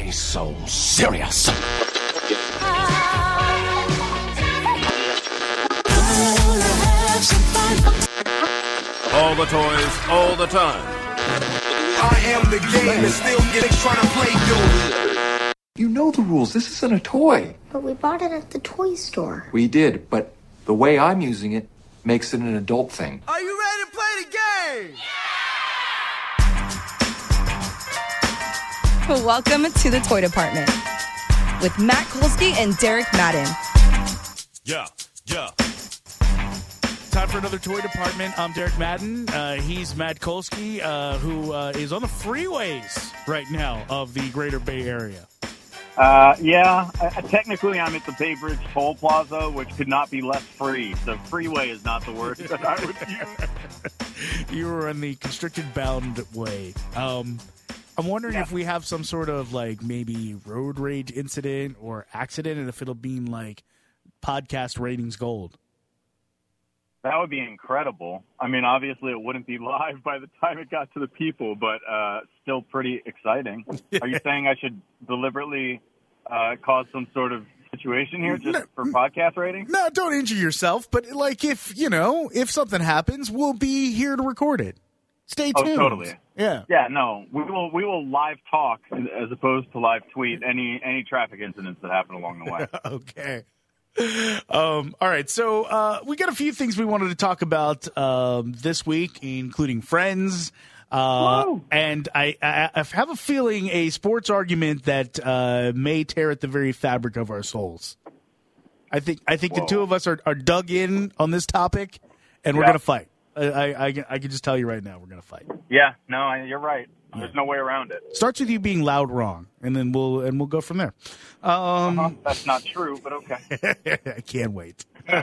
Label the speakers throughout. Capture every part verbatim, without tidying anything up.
Speaker 1: be so serious?
Speaker 2: All the toys, all the time.
Speaker 3: I am the game and still getting trying to play you.
Speaker 4: You know the rules. This isn't a toy.
Speaker 5: But we bought it at the toy store.
Speaker 4: We did, but the way I'm using it makes it an adult thing.
Speaker 3: Are you ready to play the game?
Speaker 6: Welcome to the Toy Department with Matt Kolsky and Derek Madden.
Speaker 7: Yeah, yeah. Time for another Toy Department. I'm Derek Madden. Uh, he's Matt Kolsky, uh, who uh, is on the freeways right now of the Greater Bay Area.
Speaker 8: Uh, yeah, uh, technically I'm at the Bay Bridge Toll Plaza, which could not be less free. So freeway is not the word that I would use.
Speaker 7: You were on the constricted bound way. Um, I'm wondering
Speaker 8: yeah.
Speaker 7: if we have some sort of like maybe road rage incident or accident, and if it'll be like podcast ratings gold.
Speaker 8: That would be incredible. I mean, obviously it wouldn't be live by the time it got to the people, but uh, still pretty exciting. Are you saying I should deliberately uh, cause some sort of situation here just
Speaker 7: no,
Speaker 8: for podcast ratings?
Speaker 7: No, don't injure yourself. But like if, you know, if something happens, we'll be here to record it. Stay tuned.
Speaker 8: Oh, totally.
Speaker 7: Yeah.
Speaker 8: Yeah, no, we will we will live talk as opposed to live tweet any, any traffic incidents that happen along the way.
Speaker 7: Okay. Um, all right, so uh, we got a few things we wanted to talk about um, this week, including Friends, uh, and I, I, I have a feeling a sports argument that uh, may tear at the very fabric of our souls. I think I think
Speaker 8: Whoa.
Speaker 7: the two of us are, are dug in on this topic, and we're
Speaker 8: Yeah.
Speaker 7: going to fight. I, I, I, I can just tell you right now, we're going to fight.
Speaker 8: Yeah, no, I, you're right. There's no way around it.
Speaker 7: Starts with you being loud wrong, and then we'll and we'll go from there. Um,
Speaker 8: uh-huh. That's not true, but okay.
Speaker 7: I can't wait.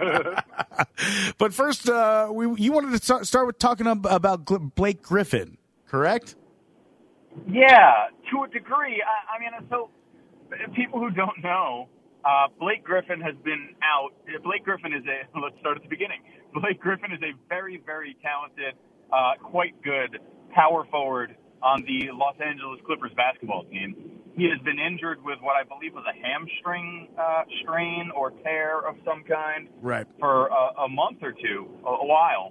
Speaker 7: But first, uh, we you wanted to start, start with talking about Blake Griffin, correct?
Speaker 8: Yeah, to a degree. I, I mean, so people who don't know, uh, Blake Griffin has been out. Blake Griffin is a. Let's start at the beginning. Blake Griffin is a very, very talented, uh, quite good power forward on the Los Angeles Clippers basketball team. He has been injured with what I believe was a hamstring uh, strain or tear of some kind
Speaker 7: right.
Speaker 8: for a, a month or two, a, a while.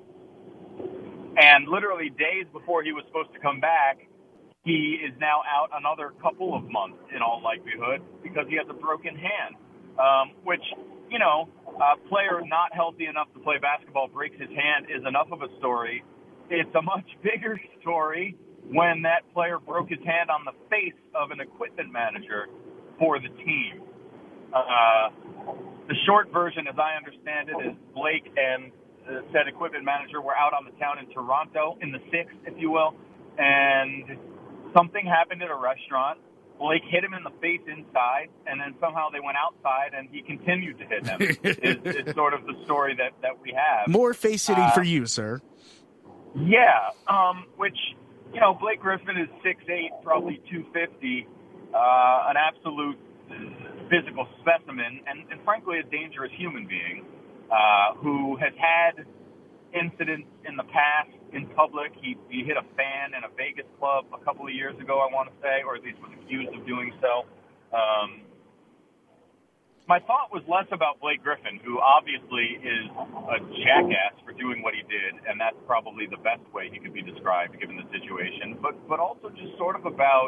Speaker 8: And literally days before he was supposed to come back, he is now out another couple of months in all likelihood because he has a broken hand, um, which, you know, a player not healthy enough to play basketball breaks his hand is enough of a story. It's a much bigger story when that player broke his hand on the face of an equipment manager for the team. Uh, the short version, as I understand it, is Blake and uh, said equipment manager were out on the town in Toronto, in the sixth, if you will, and something happened at a restaurant. Blake hit him in the face inside, and then somehow they went outside, and he continued to hit him. it's, it's sort of the story that, that we have.
Speaker 7: More face hitting uh, for you, sir.
Speaker 8: Yeah, um, which... You know, Blake Griffin is six eight, probably two fifty, uh, an absolute physical specimen, and, and frankly a dangerous human being uh, who has had incidents in the past in public. He, he hit a fan in a Vegas club a couple of years ago, I want to say, or at least was accused of doing so. Um, my thought was less about Blake Griffin, who obviously is a jackass for doing what he did, and that's probably the best way he could be described given the situation, but but also just sort of about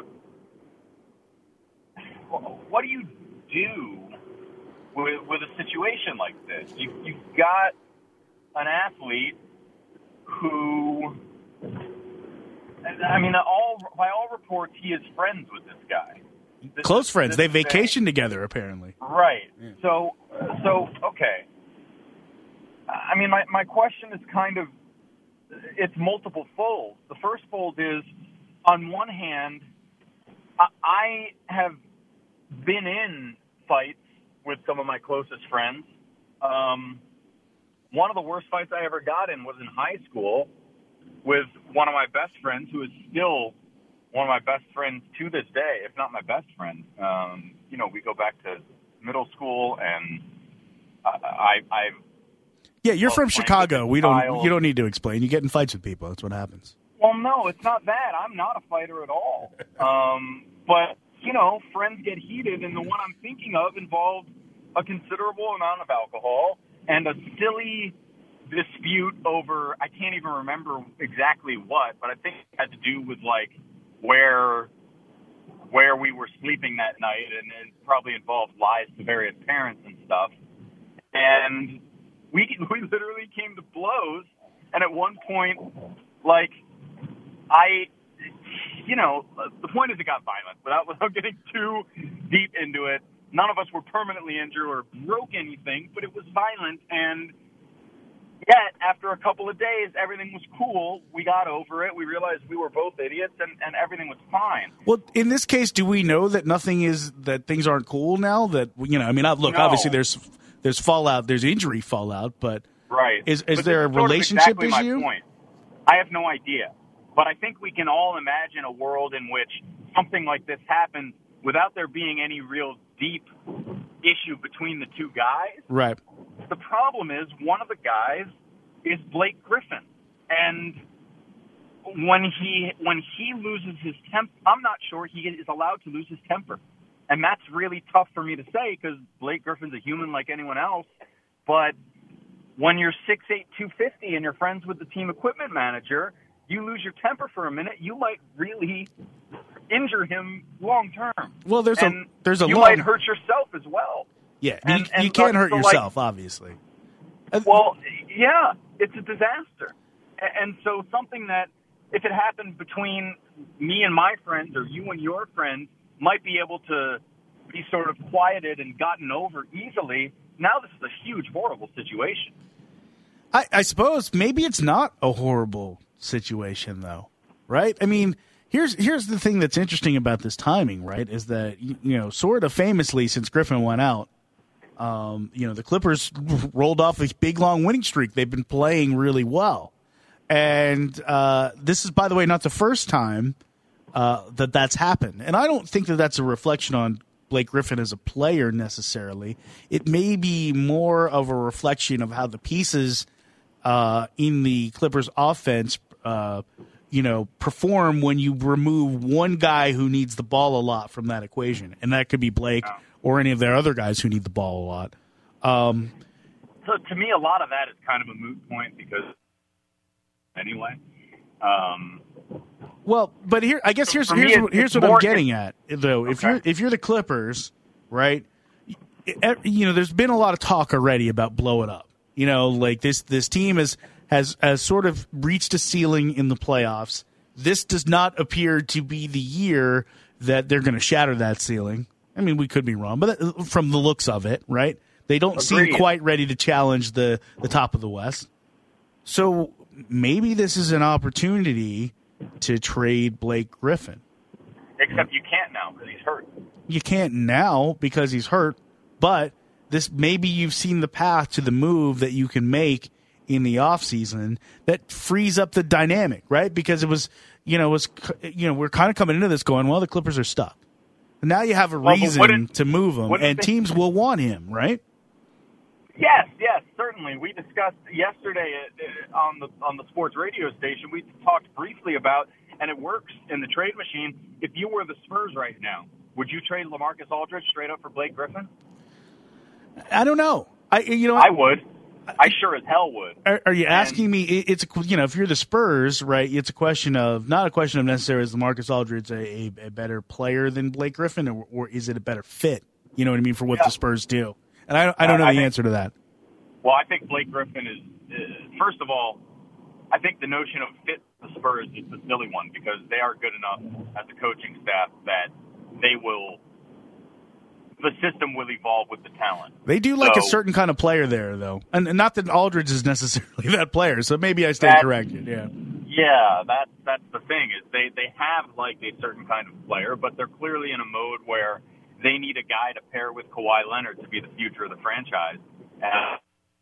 Speaker 8: what do you do with, with a situation like this? You, you've got an athlete who, I mean, all by all reports, he is friends with this guy. This
Speaker 7: Close
Speaker 8: is,
Speaker 7: friends. They vacation together, apparently.
Speaker 8: Right.
Speaker 7: Yeah.
Speaker 8: So, so okay. I mean, my, my question is kind of, it's multiple folds. The first fold is, on one hand, I, I have been in fights with some of my closest friends. Um, one of the worst fights I ever got in was in high school with one of my best friends, who is still one of my best friends to this day, if not my best friend. Um, you know, we go back to middle school, and I, I, I've
Speaker 7: yeah, you're from Chicago. We don't.
Speaker 8: child.
Speaker 7: You don't need to explain. You get in fights with people. That's what happens.
Speaker 8: Well, no, it's not that. I'm not a fighter at all. Um, but you know, friends get heated, and the one I'm thinking of involved a considerable amount of alcohol and a silly dispute over, I can't even remember exactly what, but I think it had to do with, like, where where we were sleeping that night, and it probably involved lies to various parents and stuff. And we we literally came to blows, and at one point, like, I, you know, the point is it got violent. Without, without getting too deep into it, none of us were permanently injured or broke anything, but it was violent, and yet, after a couple of days, everything was cool. We got over it. We realized we were both idiots, and, and everything was fine.
Speaker 7: Well, in this case, do we know that nothing is that things aren't cool now? That you know, I mean, look,
Speaker 8: No.
Speaker 7: obviously there's there's fallout, there's injury fallout, but
Speaker 8: Right.
Speaker 7: is is
Speaker 8: But
Speaker 7: there a
Speaker 8: this is sort of
Speaker 7: relationship
Speaker 8: exactly
Speaker 7: issue?
Speaker 8: My point. I have no idea, but I think we can all imagine a world in which something like this happens without there being any real deep issue between the two guys.
Speaker 7: Right.
Speaker 8: The problem is one of the guys is Blake Griffin, and when he when he loses his temper, I'm not sure he is allowed to lose his temper, and that's really tough for me to say because Blake Griffin's a human like anyone else. But when you're six eight, two fifty, and you're friends with the team equipment manager, you lose your temper for a minute, you might really injure him long term.
Speaker 7: Well, there's
Speaker 8: and
Speaker 7: a there's a
Speaker 8: you
Speaker 7: long,
Speaker 8: might hurt yourself as well.
Speaker 7: Yeah,
Speaker 8: And-
Speaker 7: you,
Speaker 8: and
Speaker 7: you can't
Speaker 8: so-
Speaker 7: hurt
Speaker 8: so, like-
Speaker 7: yourself, obviously. Uh,
Speaker 8: Well, yeah, it's a disaster. A- And so something that, if it happened between me and my friends or you and your friends, might be able to be sort of quieted and gotten over easily. Now this is a huge, horrible situation.
Speaker 7: I, I suppose maybe it's not a horrible situation, though, right? I mean, here's here's the thing that's interesting about this timing, right? Is that you, you know, sort of famously, since Griffin went out, um, you know, the Clippers rolled off a big long winning streak. They've been playing really well, and uh, this is, by the way, not the first time uh, that that's happened. And I don't think that that's a reflection on Blake Griffin as a player necessarily. It may be more of a reflection of how the pieces uh, in the Clippers offense, uh, you know, perform when you remove one guy who needs the ball a lot from that equation. And that could be Blake or any of their other guys who need the ball a lot. Um,
Speaker 8: So to me, a lot of that is kind of a moot point because anyway. Um,
Speaker 7: Well, but here, I guess here's
Speaker 8: For me,
Speaker 7: here's
Speaker 8: it's-
Speaker 7: what, here's
Speaker 8: it's
Speaker 7: what
Speaker 8: more-
Speaker 7: I'm getting at, though. If
Speaker 8: Okay.
Speaker 7: you're if you're the Clippers, right? y- You know, there's been a lot of talk already about blow it up. You know, like this this team has has has sort of reached a ceiling in the playoffs. This does not appear to be the year that they're going to shatter that ceiling. I mean, we could be wrong, but that, from the looks of it, right? They don't seem
Speaker 8: Agreed.
Speaker 7: quite ready to challenge the the top of the West. So maybe this is an opportunity to trade Blake Griffin.
Speaker 8: except you can't now because he's hurt.
Speaker 7: You can't now because he's hurt, but this maybe you've seen the path to the move that you can make in the offseason that frees up the dynamic, right? Because it was, you know, it was you know, we're kind of coming into this going, well, the Clippers are stuck. And now you have a
Speaker 8: Well, but
Speaker 7: reason
Speaker 8: wouldn't-
Speaker 7: to move them,
Speaker 8: wouldn't
Speaker 7: and
Speaker 8: they-
Speaker 7: teams will want him, right?
Speaker 8: Yes, yes, certainly. We discussed yesterday uh, on the on the sports radio station. We talked briefly about, and it works in the trade machine. If you were the Spurs right now, would you trade LaMarcus Aldridge straight up for Blake Griffin?
Speaker 7: I don't know. I you know
Speaker 8: I would. I sure as hell would.
Speaker 7: Are, are you
Speaker 8: And-
Speaker 7: asking me? it- It's a, you know, if you're the Spurs, right? It's a question of not a question of necessarily is LaMarcus Aldridge a, a, a better player than Blake Griffin, or, or is it a better fit? You know what I mean for what
Speaker 8: Yeah.
Speaker 7: the Spurs do. And I, I don't know
Speaker 8: I
Speaker 7: the
Speaker 8: think-
Speaker 7: answer to that.
Speaker 8: Well, I think Blake Griffin is, uh, first of all, I think the notion of fit the Spurs is a silly one because they are good enough as a coaching staff that they will, the system will evolve with the talent.
Speaker 7: They do like a
Speaker 8: So-
Speaker 7: certain kind of player there, though, and, and not that Aldridge is necessarily that player. So maybe I stand
Speaker 8: That-
Speaker 7: corrected. Yeah.
Speaker 8: Yeah, that's that's the thing is they they have like a certain kind of player, but they're clearly in a mode where they need a guy to pair with Kawhi Leonard to be the future of the franchise. And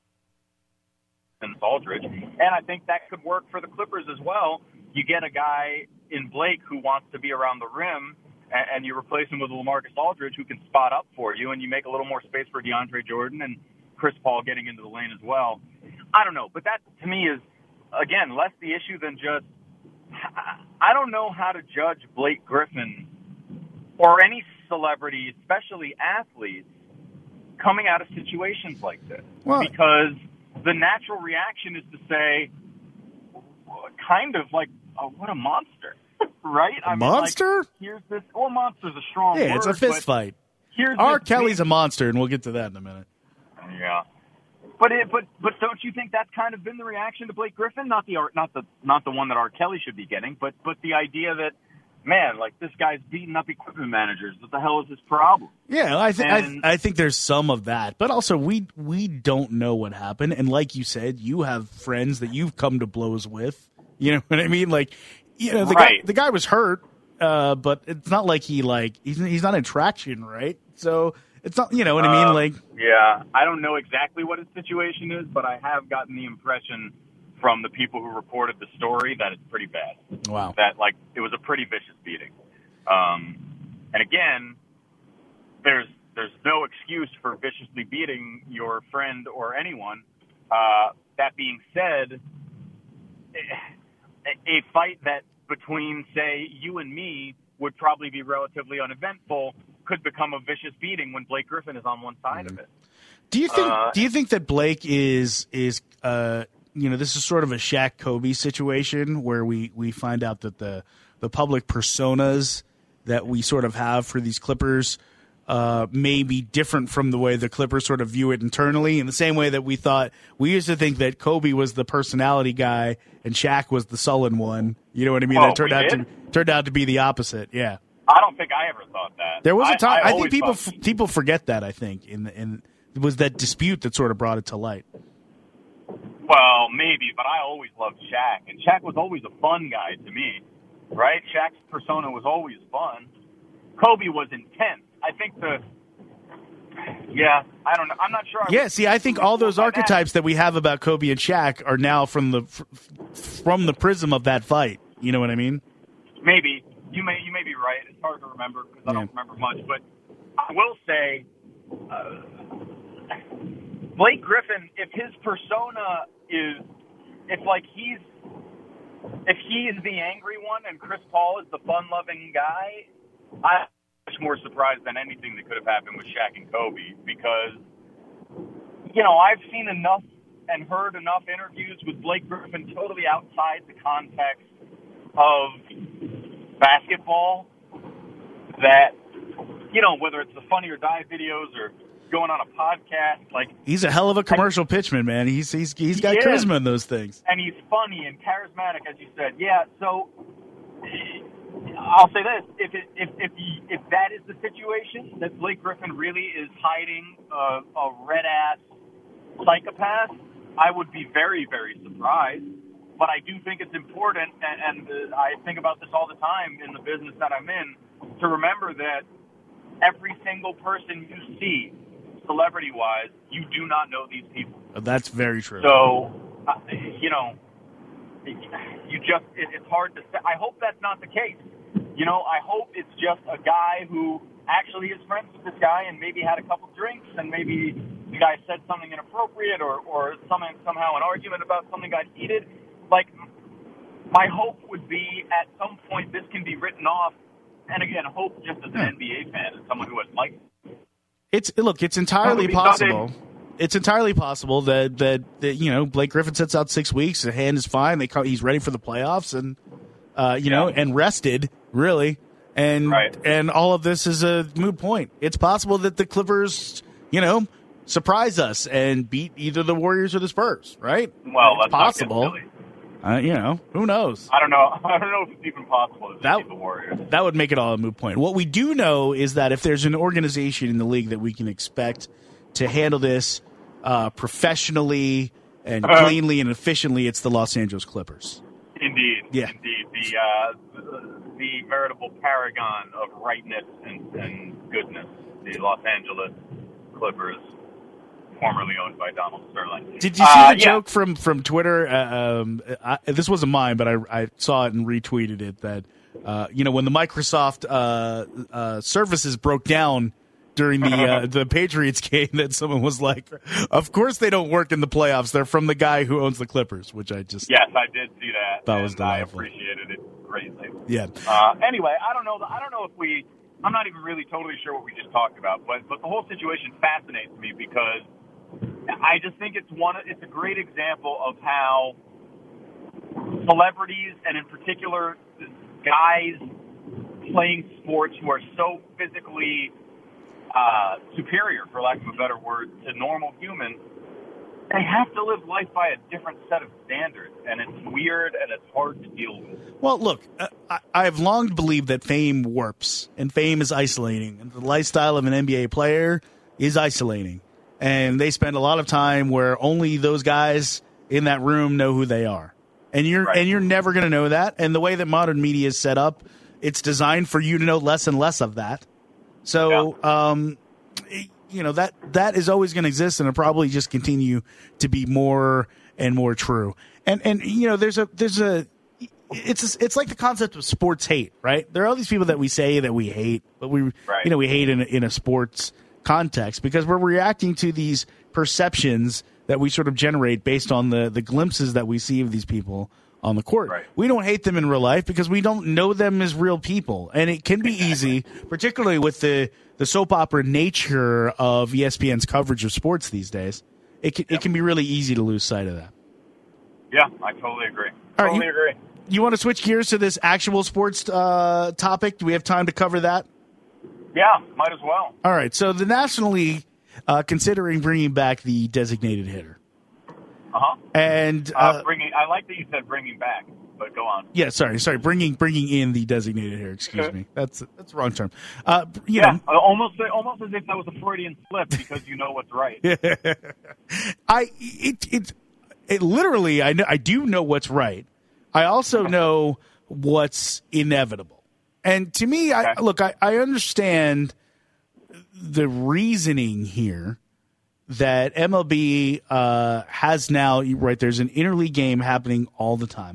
Speaker 8: Aldridge, and I think that could work for the Clippers as well. You get a guy in Blake who wants to be around the rim, and, and you replace him with LaMarcus Aldridge who can spot up for you, and you make a little more space for DeAndre Jordan and Chris Paul getting into the lane as well. I don't know, but that to me is, again, less the issue than just I don't know how to judge Blake Griffin or any celebrity, especially athletes, coming out of situations like this.
Speaker 7: Well,
Speaker 8: because the natural reaction is to say, kind of like, oh, what a monster, right? I
Speaker 7: monster?
Speaker 8: Mean, like, here's this, well, monster's a strong
Speaker 7: yeah,
Speaker 8: word.
Speaker 7: it's a fist fight.
Speaker 8: Here's
Speaker 7: R.
Speaker 8: this
Speaker 7: Kelly's
Speaker 8: big,
Speaker 7: a monster, and we'll get to that in a minute.
Speaker 8: Yeah. But it, but but don't you think that's kind of been the reaction to Blake Griffin? Not the not the not the one that R. Kelly should be getting, but but the idea that, man, like, this guy's beating up equipment managers. What the hell is his problem?
Speaker 7: Yeah, I think
Speaker 8: And-
Speaker 7: I, I think there's some of that, but also we we don't know what happened. And like you said, you have friends that you've come to blows with. You know what I mean? Like, you know, the
Speaker 8: Right.
Speaker 7: guy the guy was hurt, uh, but it's not like he like he's he's not in traction, right? So it's not, you know what I mean?
Speaker 8: Um,
Speaker 7: Like,
Speaker 8: Yeah, I don't know exactly what his situation is, but I have gotten the impression from the people who reported the story that it's pretty bad.
Speaker 7: wow.
Speaker 8: That, like, it was a pretty vicious beating. Um, and again, there's there's no excuse for viciously beating your friend or anyone. Uh, that being said, a, a fight that between, say, you and me would probably be relatively uneventful could become a vicious beating when Blake Griffin is on one side
Speaker 7: Mm-hmm.
Speaker 8: of it.
Speaker 7: Do you think
Speaker 8: Uh,
Speaker 7: do you think that Blake is is uh you know, this is sort of a Shaq Kobe situation where we, we find out that the the public personas that we sort of have for these Clippers uh, may be different from the way the Clippers sort of view it internally, in the same way that we thought we used to think that Kobe was the personality guy and Shaq was the sullen one. You know what I mean?
Speaker 8: Oh,
Speaker 7: that turned
Speaker 8: we
Speaker 7: out
Speaker 8: did?
Speaker 7: to turned out to be the opposite. Yeah.
Speaker 8: I don't think I ever thought that.
Speaker 7: There was a time. I, think
Speaker 8: always
Speaker 7: people
Speaker 8: thought-
Speaker 7: f- people forget that. I think in the, in it was that dispute that sort of brought it to light.
Speaker 8: Well, maybe, but I always loved Shaq, and Shaq was always a fun guy to me, right? Shaq's persona was always fun. Kobe was intense. I think the, yeah, I don't know. I'm not sure. I
Speaker 7: Yeah,
Speaker 8: would-
Speaker 7: see, I think all those
Speaker 8: by that.
Speaker 7: archetypes that we have about Kobe and Shaq are now from the f- from the prism of that fight. You know what I mean?
Speaker 8: Maybe you may you may be right. It's hard to remember because I
Speaker 7: Yeah.
Speaker 8: don't remember much. But I will say, uh, Blake Griffin, if his persona is, if like he's, if he is the angry one and Chris Paul is the fun-loving guy, I'm much more surprised than anything that could have happened with Shaq and Kobe because, you know, I've seen enough and heard enough interviews with Blake Griffin totally outside the context of basketball that, you know, whether it's the Funny or Die videos or going on a podcast, like,
Speaker 7: He's a hell of a commercial pitchman, man. He's he's he's got
Speaker 8: He is.
Speaker 7: charisma in those things.
Speaker 8: and he's funny and charismatic, as you said. Yeah, so I'll say this: if it, if if he, if that is the situation, that Blake Griffin really is hiding a, a red ass psychopath, I would be very very surprised. But I do think it's important, and, and uh, I think about this all the time in the business that I'm in, to remember that every single person you see, celebrity-wise, you do not know these people.
Speaker 7: That's very true.
Speaker 8: So, uh, you know, you just, it, it's hard to say. I hope that's not the case. You know, I hope it's just a guy who actually is friends with this guy and maybe had a couple drinks and maybe the guy said something inappropriate or, or some, somehow an argument about something got heated. Like, my hope would be at some point this can be written off. And again, hope just as an N B A fan and someone who has liked it.
Speaker 7: It's look, it's entirely
Speaker 8: Probably
Speaker 7: possible.
Speaker 8: something-
Speaker 7: It's entirely possible that, that that you know Blake Griffin sits out six weeks. The hand is fine. They come, he's ready for the playoffs, and uh, you know,
Speaker 8: Yeah.
Speaker 7: and rested really, and
Speaker 8: Right.
Speaker 7: and all of this is a moot point. It's possible that the Clippers, you know, surprise us and beat either the Warriors or the Spurs. Right?
Speaker 8: Well,
Speaker 7: it's
Speaker 8: that's
Speaker 7: possible.
Speaker 8: Not good, really.
Speaker 7: Uh, you know, who knows?
Speaker 8: I don't know. I don't know if it's even possible to
Speaker 7: That-
Speaker 8: beat the Warriors.
Speaker 7: That would make it all a moot point. What we do know is that if there's an organization in the league that we can expect to handle this uh, professionally and
Speaker 8: Uh-huh.
Speaker 7: cleanly and efficiently, it's the Los Angeles Clippers.
Speaker 8: Indeed.
Speaker 7: Yeah.
Speaker 8: Indeed. The, uh, the, the veritable paragon of rightness and, and goodness, the Los Angeles Clippers, formerly owned by Donald Sterling.
Speaker 7: Did you see
Speaker 8: Uh,
Speaker 7: the
Speaker 8: yeah.
Speaker 7: joke from from Twitter? Uh, um, I, this wasn't mine, but I, I saw it and retweeted it. That uh, you know when the Microsoft uh, uh, services broke down during the uh, the Patriots game, that someone was like, "Of course they don't work in the playoffs. They're from the guy who owns the Clippers," which I just
Speaker 8: Yes, I did see that.
Speaker 7: That was
Speaker 8: and I
Speaker 7: delightful.
Speaker 8: appreciated it greatly.
Speaker 7: yeah.
Speaker 8: Uh, anyway, I don't know. I don't know if we I'm not even really totally sure what we just talked about, but but the whole situation fascinates me because I just think it's one. It's a great example of how celebrities, and in particular guys playing sports who are so physically uh, superior, for lack of a better word, to normal humans, they have to live life by a different set of standards, and it's weird and it's hard to deal with.
Speaker 7: Well, look, I, I've long believed that fame warps, and fame is isolating, and the lifestyle of an N B A player is isolating, and they spend a lot of time where only those guys in that room know who they are, and you're
Speaker 8: right.
Speaker 7: and you're never going to know that. And the way that modern media is set up, it's designed for you to know less and less of that. So, yeah. um, you know, that that is always going to exist, and it'll probably just continue to be more and more true. And and you know, there's a there's a it's a, it's like the concept of sports hate, right? There are all these people that we say that we hate, but we right. you know we hate in a, in a sports context because we're reacting to these perceptions that we sort of generate based on the the glimpses that we see of these people on the court.
Speaker 8: Right.
Speaker 7: We don't hate them in real life because we don't know them as real people. And it can be easy, particularly with the, the soap opera nature of E S P N's coverage of sports these days. It can, yep. it can be really easy to lose sight of that.
Speaker 8: Yeah, I totally agree.
Speaker 7: All
Speaker 8: totally
Speaker 7: right, you,
Speaker 8: agree.
Speaker 7: You want to switch gears to this actual sports uh, topic? Do we have time to cover that?
Speaker 8: Yeah, might as well.
Speaker 7: All right, so the National League uh, considering bringing back the designated hitter.
Speaker 8: Uh-huh.
Speaker 7: And uh,
Speaker 8: uh, bringing, I like that you said bringing back, but go on.
Speaker 7: Yeah, sorry, sorry, bringing bringing in the designated hitter. Excuse
Speaker 8: okay.
Speaker 7: me, that's that's the wrong term. Uh, you
Speaker 8: yeah,
Speaker 7: know,
Speaker 8: almost almost as if that was a Freudian slip because you know what's right.
Speaker 7: I it it it literally I know I do know what's right. I also know what's inevitable, and to me, okay. I look, I, I understand the reasoning here. That M L B uh, has now, right, there's an interleague game happening all the time.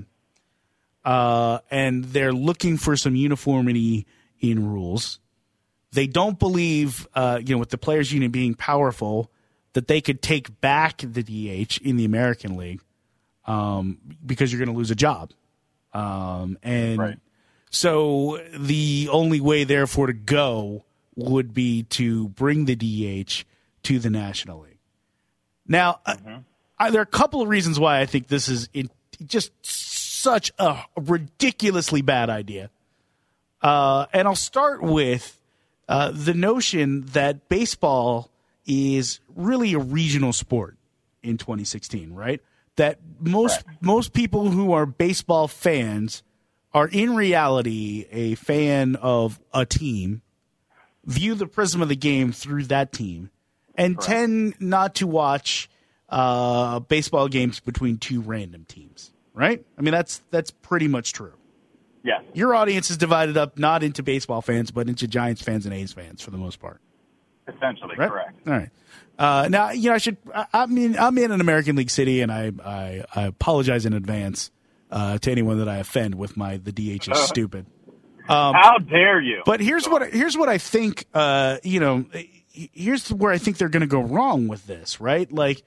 Speaker 7: Uh, and they're looking for some uniformity in rules. They don't believe, uh, you know, with the players' union being powerful, that they could take back the D H in the American League um, because you're going to lose a job. Um, and
Speaker 8: right.
Speaker 7: so the only way, therefore, to go would be to bring the D H to the National League. Now, mm-hmm. uh, I, there are a couple of reasons why I think this is in, just such a ridiculously bad idea. Uh, and I'll start with uh, the notion that baseball is really a regional sport in twenty sixteen, right? That most right. most people who are baseball fans are in reality a fan of a team, view the prism of the game through that team, and Correct. tend not to watch uh, baseball games between two random teams, right? I mean, that's that's pretty much true.
Speaker 8: Yeah.
Speaker 7: Your audience is divided up not into baseball fans, but into Giants fans and A's fans for the most part.
Speaker 8: Essentially,
Speaker 7: right?
Speaker 8: correct.
Speaker 7: All right. Uh, now, you know, I should. I, I mean, I'm in an American League city, and I I, I apologize in advance uh, to anyone that I offend with my the D H is stupid.
Speaker 8: Um, How dare you?
Speaker 7: But here's what here's what I think. Uh, you know. Here's where I think they're going to go wrong with this, right? Like,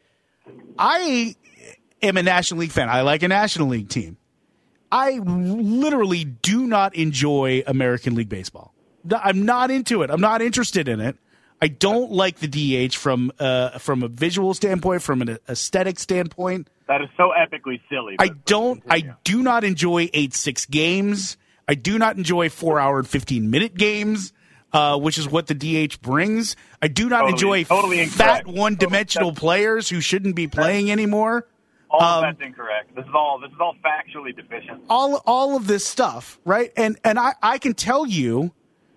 Speaker 7: I am a National League fan. I like a National League team. I literally do not enjoy American League Baseball. I'm not into it. I'm not interested in it. I don't like the D H from uh, from a visual standpoint, from an aesthetic standpoint.
Speaker 8: That is so epically silly.
Speaker 7: I don't. I do not enjoy eight six games. I do not enjoy four hour and fifteen minute games. Uh, which is what the D H brings. I do not
Speaker 8: totally,
Speaker 7: enjoy
Speaker 8: totally
Speaker 7: fat one-dimensional players who shouldn't be playing anymore.
Speaker 8: All
Speaker 7: um,
Speaker 8: of that's incorrect. This is all this is all factually deficient.
Speaker 7: All all of this stuff, right? And and I, I can tell you,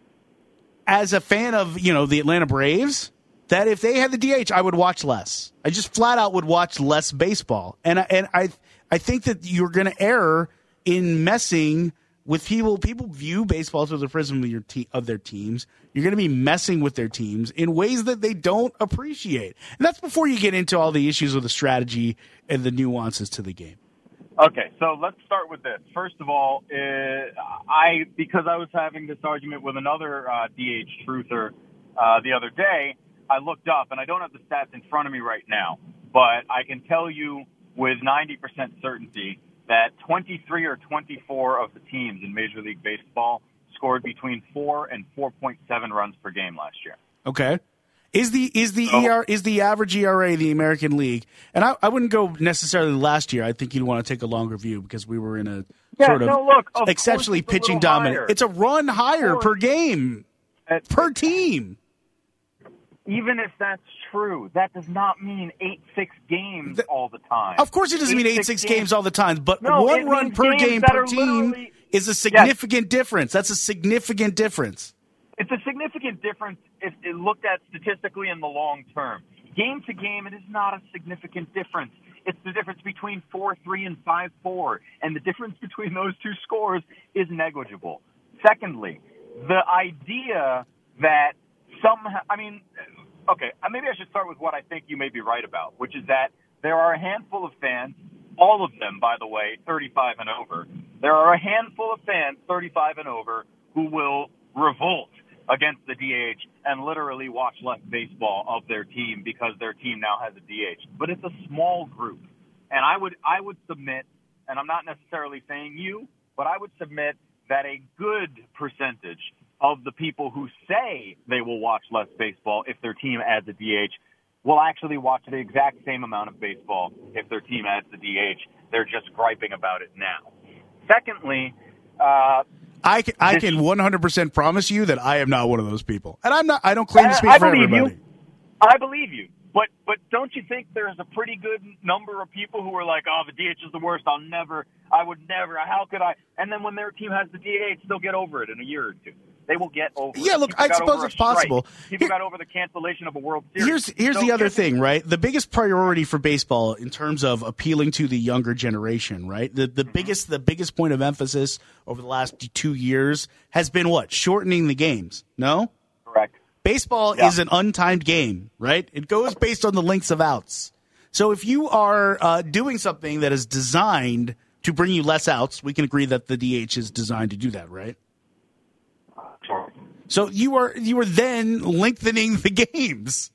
Speaker 7: as a fan of you know the Atlanta Braves, that if they had the D H, I would watch less. I just flat out would watch less baseball. And I, and I I think that you're going to err in messing with people. People view baseball through the prism of your te- of their teams. You're going to be messing with their teams in ways that they don't appreciate. And that's before you get into all the issues with the strategy and the nuances to the game.
Speaker 8: Okay, so let's start with this. First of all, uh, I because I was having this argument with another uh, D H truther uh, the other day, I looked up, and I don't have the stats in front of me right now, but I can tell you with ninety percent certainty that twenty-three or twenty-four of the teams in Major League Baseball scored between four and four point seven runs per game last year.
Speaker 7: Okay. Is the is the
Speaker 8: Oh.
Speaker 7: E R is the average E R A the American League? And I, I wouldn't go necessarily last year. I think you'd want to take a longer view because we were in a
Speaker 8: Yeah,
Speaker 7: sort of
Speaker 8: no, look, of
Speaker 7: exceptionally
Speaker 8: course it's a
Speaker 7: pitching
Speaker 8: little
Speaker 7: dominant.
Speaker 8: higher.
Speaker 7: It's a run higher
Speaker 8: course.
Speaker 7: per game
Speaker 8: At-
Speaker 7: per team.
Speaker 8: Even if that's true, that does not mean eight six games
Speaker 7: The-
Speaker 8: all the time.
Speaker 7: Of course, it doesn't mean eight six games all the time, but
Speaker 8: No,
Speaker 7: one
Speaker 8: it
Speaker 7: run
Speaker 8: means
Speaker 7: per
Speaker 8: games
Speaker 7: game
Speaker 8: that
Speaker 7: per
Speaker 8: are
Speaker 7: team
Speaker 8: literally-
Speaker 7: is a significant difference. That's a significant difference.
Speaker 8: It's a significant difference if it looked at statistically in the long term. Game to game, it is not a significant difference. It's the difference between four three and five four, and the difference between those two scores is negligible. Secondly, the idea that somehow, I mean, okay, maybe I should start with what I think you may be right about, which is that there are a handful of fans, all of them, by the way, thirty-five and over. There are a handful of fans, thirty-five and over, who will revolt against the D H and literally watch less baseball of their team because their team now has a D H. But it's a small group. And I would I would submit, and I'm not necessarily saying you, but I would submit that a good percentage of the people who say they will watch less baseball if their team adds a D H will actually watch the exact same amount of baseball if their team adds the D H. They're just griping about it now. Secondly, uh,
Speaker 7: I can, I
Speaker 8: This-
Speaker 7: can one hundred percent promise you that I am not one of those people. And I'm not, I don't claim to speak
Speaker 8: I
Speaker 7: for
Speaker 8: believe
Speaker 7: everybody.
Speaker 8: you. I believe you. But but don't you think there's a pretty good number of people who are like, oh, the D H is the worst. I'll never, I would never, how could I? And then when their team has the D H, they'll get over it in a year or two. They will get over it.
Speaker 7: Yeah, look,
Speaker 8: People
Speaker 7: I
Speaker 8: got
Speaker 7: suppose
Speaker 8: over a
Speaker 7: it's possible.
Speaker 8: strike. People
Speaker 7: Here-
Speaker 8: got over the cancellation of a World Series.
Speaker 7: Here's here's
Speaker 8: So
Speaker 7: the other
Speaker 8: just-
Speaker 7: thing, right? The biggest priority for baseball in terms of appealing to the younger generation, right? The the biggest the biggest point of emphasis over the last two years has been what? Shortening the games. No?
Speaker 8: Correct.
Speaker 7: Baseball
Speaker 8: Yeah.
Speaker 7: is an untimed game, right? It goes based on the lengths of outs. So if you are uh, doing something that is designed to bring you less outs, we can agree that the D H is designed to do that, right?
Speaker 8: Sure.
Speaker 7: So you are you are then lengthening the games.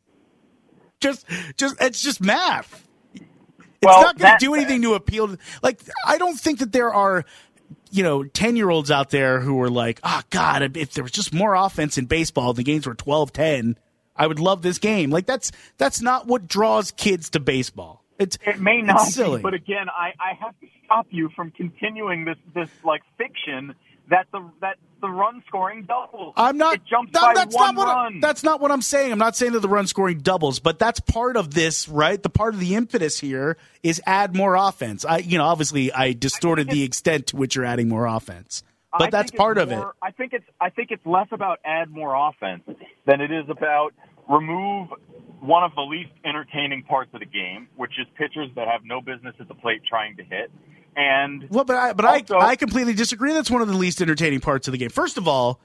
Speaker 7: Just just it's just math. It's
Speaker 8: Well,
Speaker 7: not going
Speaker 8: that-
Speaker 7: to do anything to appeal to, like I don't think that there are you know ten-year-olds out there who are like, "Oh god, if there was just more offense in baseball, the games were twelve ten, I would love this game." Like that's that's not what draws kids to baseball. It's
Speaker 8: It may not
Speaker 7: it's silly.
Speaker 8: be, but again, I, I have to stop you from continuing this, this like fiction that the that the run scoring doubles.
Speaker 7: I'm not.
Speaker 8: It jumps
Speaker 7: no,
Speaker 8: by
Speaker 7: that's
Speaker 8: one
Speaker 7: not what I-
Speaker 8: run.
Speaker 7: that's not what I'm saying. I'm not saying that the run scoring doubles, but that's part of this, right? The part of the impetus here is add more offense. I, you know, obviously I distorted the extent to which you're adding more offense, but
Speaker 8: I
Speaker 7: that's
Speaker 8: think
Speaker 7: part
Speaker 8: it's
Speaker 7: of it.
Speaker 8: more- I think it's I think it's less about add more offense than it is about remove one of the least entertaining parts of the game, which is pitchers that have no business at the plate trying to hit. And
Speaker 7: Well, but I, but
Speaker 8: also-
Speaker 7: I, I completely disagree. That's one of the least entertaining parts of the game. First of all,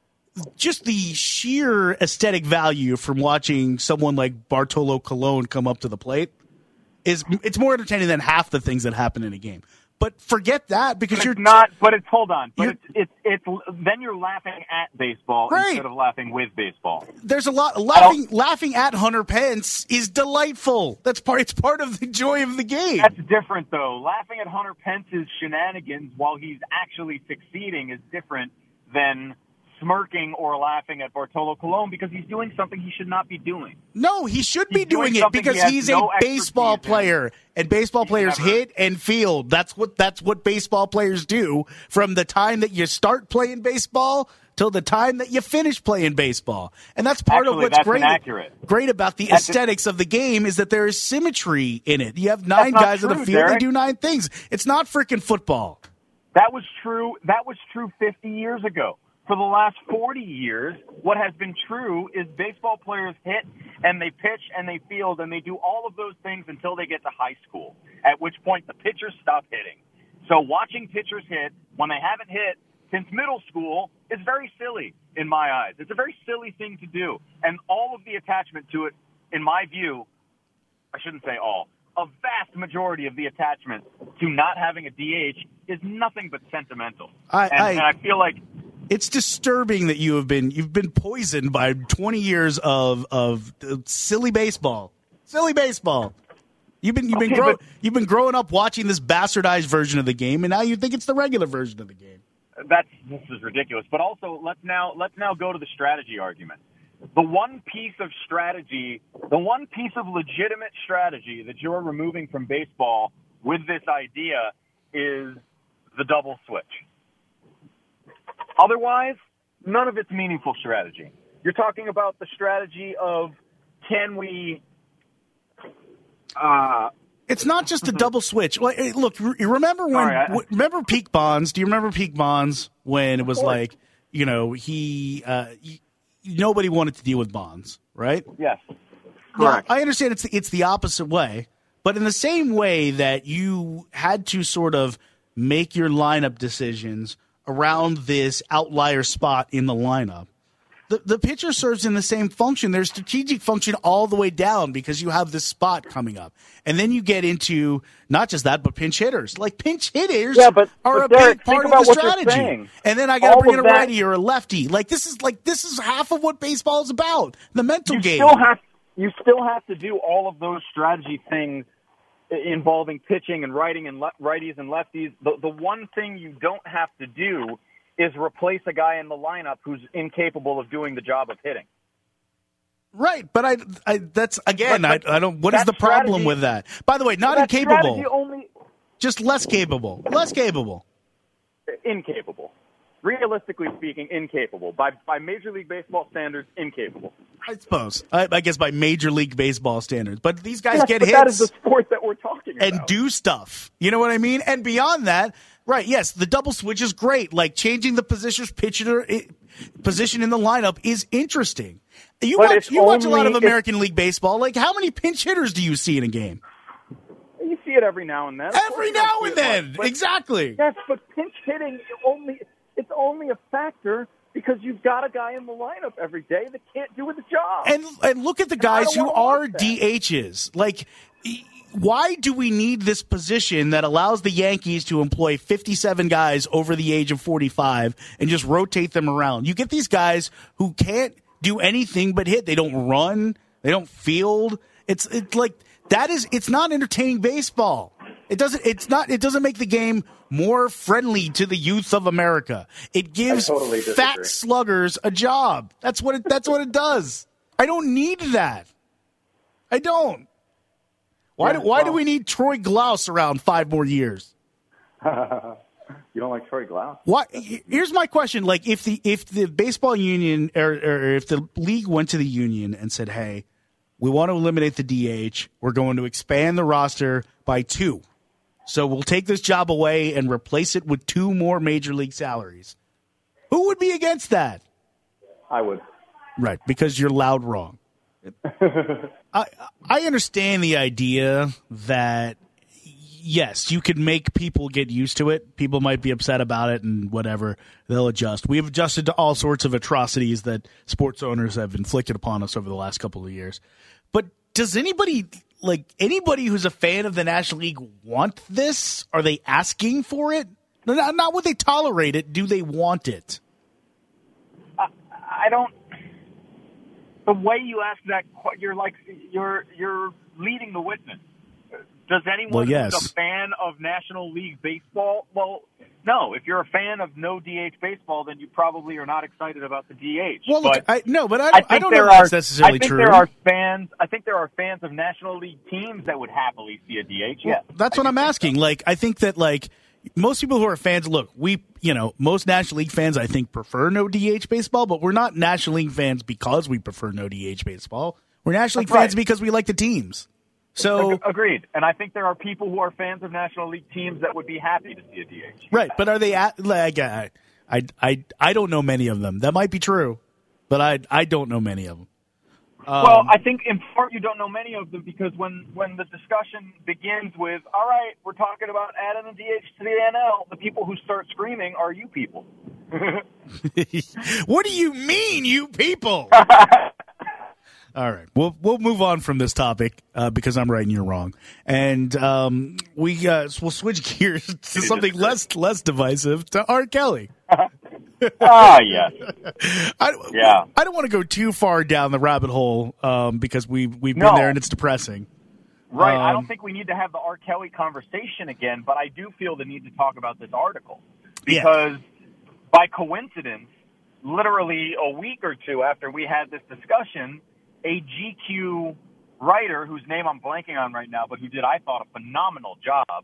Speaker 7: just the sheer aesthetic value from watching someone like Bartolo Colon come up to the plate is it's more entertaining than half the things that happen in a game. But forget that because
Speaker 8: But
Speaker 7: you're
Speaker 8: it's not. But it's hold on. But
Speaker 7: You're-
Speaker 8: it's, it's it's then you're laughing at baseball
Speaker 7: Right.
Speaker 8: instead of laughing with baseball.
Speaker 7: There's a lot laughing. Laughing at Hunter Pence is delightful. That's part. It's part of the joy of the game.
Speaker 8: That's different, though. Laughing at Hunter Pence's shenanigans while he's actually succeeding is different than smirking or laughing at Bartolo Colon because he's doing something he should not be doing.
Speaker 7: No, he should be
Speaker 8: He's doing
Speaker 7: doing it
Speaker 8: something
Speaker 7: because
Speaker 8: he has
Speaker 7: he's
Speaker 8: no
Speaker 7: a baseball
Speaker 8: expertise in.
Speaker 7: player, and baseball players
Speaker 8: never-
Speaker 7: hit and field. That's what that's what baseball players do from the time that you start playing baseball till the time that you finish playing baseball. And that's part of
Speaker 8: Actually,
Speaker 7: what's
Speaker 8: that's
Speaker 7: great
Speaker 8: inaccurate.
Speaker 7: great about the
Speaker 8: That's-
Speaker 7: aesthetics of the game is that there is symmetry in it. You have nine
Speaker 8: not
Speaker 7: guys on the
Speaker 8: true,
Speaker 7: field,
Speaker 8: Derek.
Speaker 7: they do nine things. It's not freaking football.
Speaker 8: That was true. That was true fifty years ago. For the last forty years, what has been true is baseball players hit and they pitch and they field and they do all of those things until they get to high school, at which point the pitchers stop hitting. So watching pitchers hit when they haven't hit since middle school is very silly in my eyes. It's a very silly thing to do. And all of the attachment to it, in my view, I shouldn't say all, a vast majority of the attachment to not having a D H is nothing but sentimental.
Speaker 7: I-
Speaker 8: and,
Speaker 7: I-
Speaker 8: and I feel like
Speaker 7: It's disturbing that you have been you've been poisoned by twenty years of of silly baseball. Silly baseball. You've been you've been
Speaker 8: Okay,
Speaker 7: grow,
Speaker 8: but-
Speaker 7: you've been growing up watching this bastardized version of the game, and now you think it's the regular version of the game.
Speaker 8: that's this is ridiculous. But also, let's now let's now go to the strategy argument. The one piece of strategy, the one piece of legitimate strategy that you're removing from baseball with this idea is the double switch. Otherwise, none of it's meaningful strategy. You're talking about the strategy of can we uh,
Speaker 7: It's not just a double switch. Well, hey, look, you remember when?
Speaker 8: Sorry, I,
Speaker 7: w- remember Peak Bonds? Do you remember Peak Bonds when it was like, you know, he uh, he, nobody wanted to deal with Bonds, right?
Speaker 8: Yes,
Speaker 7: correct. Now, I understand it's the, it's the opposite way, but in the same way that you had to sort of make your lineup decisions around this outlier spot in the lineup. The, the pitcher serves in the same function. There's strategic function all the way down because you have this spot coming up. And then you get into not just that, but pinch hitters. Like pinch hitters
Speaker 8: yeah, but,
Speaker 7: are
Speaker 8: but
Speaker 7: a
Speaker 8: Derek,
Speaker 7: big part of
Speaker 8: about
Speaker 7: the
Speaker 8: what you're
Speaker 7: strategy.
Speaker 8: saying.
Speaker 7: And then I got to
Speaker 8: All
Speaker 7: bring in a
Speaker 8: of that-
Speaker 7: righty or a lefty. Like this is like this is half of what baseball is about. The mental
Speaker 8: you
Speaker 7: game.
Speaker 8: Still have, you still have to do all of those strategy things involving pitching and righting and le- righties and lefties. The, the one thing you don't have to do is replace a guy in the lineup who's incapable of doing the job of hitting.
Speaker 7: Right, but I, I that's again,
Speaker 8: But- but
Speaker 7: I, I don't. What is
Speaker 8: that
Speaker 7: the problem
Speaker 8: strategy-
Speaker 7: with that? By the way, not
Speaker 8: That
Speaker 7: incapable,
Speaker 8: strategy only
Speaker 7: just less capable, less capable.
Speaker 8: incapable. Realistically speaking, incapable. By by Major League Baseball standards, incapable.
Speaker 7: I suppose. I, I guess by Major League Baseball standards, but these guys
Speaker 8: Yes,
Speaker 7: get
Speaker 8: but
Speaker 7: hits
Speaker 8: that is the sport that we're talking about.
Speaker 7: and do stuff. You know what I mean? And beyond that, right? Yes, the double switch is great. Like changing the position's pitcher position in the lineup is interesting. You
Speaker 8: But
Speaker 7: watch
Speaker 8: it's
Speaker 7: you watch a lot
Speaker 8: only
Speaker 7: of
Speaker 8: if-
Speaker 7: American League Baseball. Like how many pinch hitters do you see in a game?
Speaker 8: You see it every now and then. Of course
Speaker 7: Every
Speaker 8: you don't
Speaker 7: now
Speaker 8: see
Speaker 7: and
Speaker 8: it
Speaker 7: then,
Speaker 8: much, but-
Speaker 7: exactly.
Speaker 8: Yes, but pinch hitting only it's only a factor because you've got a guy in the lineup every day that can't do the job.
Speaker 7: And and look at the
Speaker 8: And I
Speaker 7: guys
Speaker 8: don't
Speaker 7: who
Speaker 8: wanna
Speaker 7: are
Speaker 8: watch that.
Speaker 7: D Hs. Like, e- why do we need this position that allows the Yankees to employ fifty-seven guys over the age of forty-five and just rotate them around? You get these guys who can't do anything but hit. They don't run. They don't field. It's it's like that is it's not entertaining baseball. It doesn't it's not it doesn't make the game more friendly to the youth of America. It gives
Speaker 8: totally disagree.
Speaker 7: fat sluggers a job. That's what it that's what it does. I don't need that. I don't. Why
Speaker 8: Yeah,
Speaker 7: do why do
Speaker 8: well-
Speaker 7: we need Troy Glaus around five more years?
Speaker 8: You don't like Troy Glaus?
Speaker 7: Why? Here's my question: like, if the if the baseball union or, or if the league went to the union and said, "Hey, we want to eliminate the D H. We're going to expand the roster by two, so we'll take this job away and replace it with two more major league salaries," who would be against that?
Speaker 8: I would.
Speaker 7: Right, because you're loud wrong. I I understand the idea that. Yes, you could make people get used to it. People might be upset about it and whatever. They'll adjust. We have adjusted to all sorts of atrocities that sports owners have inflicted upon us over the last couple of years. But does anybody, like anybody who's a fan of the National League, want this? Are they asking for it? No, Not, not would they tolerate it. Do they want it?
Speaker 8: I, I don't. The way you ask that, que- you're like you're you're leading the witness. Does anyone
Speaker 7: Well, yes.
Speaker 8: who's a fan of National League Baseball? Well, no. If you're a fan of no D H baseball, then you probably are not excited about the D H.
Speaker 7: Well, look,
Speaker 8: but
Speaker 7: I, no, but I,
Speaker 8: I
Speaker 7: don't-
Speaker 8: think
Speaker 7: I don't
Speaker 8: there
Speaker 7: know
Speaker 8: are,
Speaker 7: that's necessarily
Speaker 8: I think
Speaker 7: true.
Speaker 8: there are fans. I think there are fans of National League teams that would happily see a D H.
Speaker 7: Well,
Speaker 8: Yes,
Speaker 7: that's
Speaker 8: I
Speaker 7: what
Speaker 8: do
Speaker 7: I'm
Speaker 8: think
Speaker 7: asking.
Speaker 8: so.
Speaker 7: Like, I think that like most people who are fans, look, we, you know, most National League fans, I think, prefer no D H baseball, but we're not National League fans because we prefer no D H baseball. We're National League
Speaker 8: That's right.
Speaker 7: fans because we like the teams. So,
Speaker 8: Ag- Agreed. And I think there are people who are fans of National League teams that would be happy to see a D H.
Speaker 7: right, but are they at, like, I, I, I, I don't know many of them. That might be true, but I, I don't know many of them. Um,
Speaker 8: Well, I think in part you don't know many of them because when, when the discussion begins with, all right, we're talking about adding a D H to the N L, the people who start screaming are you people.
Speaker 7: what do you mean, you people? All right, we'll we'll move on from this topic uh, because I'm right and you're wrong, and um, we uh, we'll switch gears to something less less divisive, to R. Kelly.
Speaker 8: Ah, yes.
Speaker 7: I,
Speaker 8: Yeah.
Speaker 7: I don't want to go too far down the rabbit hole um, because we we've been
Speaker 8: No.
Speaker 7: there and it's depressing.
Speaker 8: Right. I
Speaker 7: Um,
Speaker 8: don't think we need to have the R. Kelly conversation again, but I do feel the need to talk about this article
Speaker 7: Yeah.
Speaker 8: because by coincidence, literally a week or two after we had this discussion, a G Q writer, whose name I'm blanking on right now, but who did, I thought, a phenomenal job,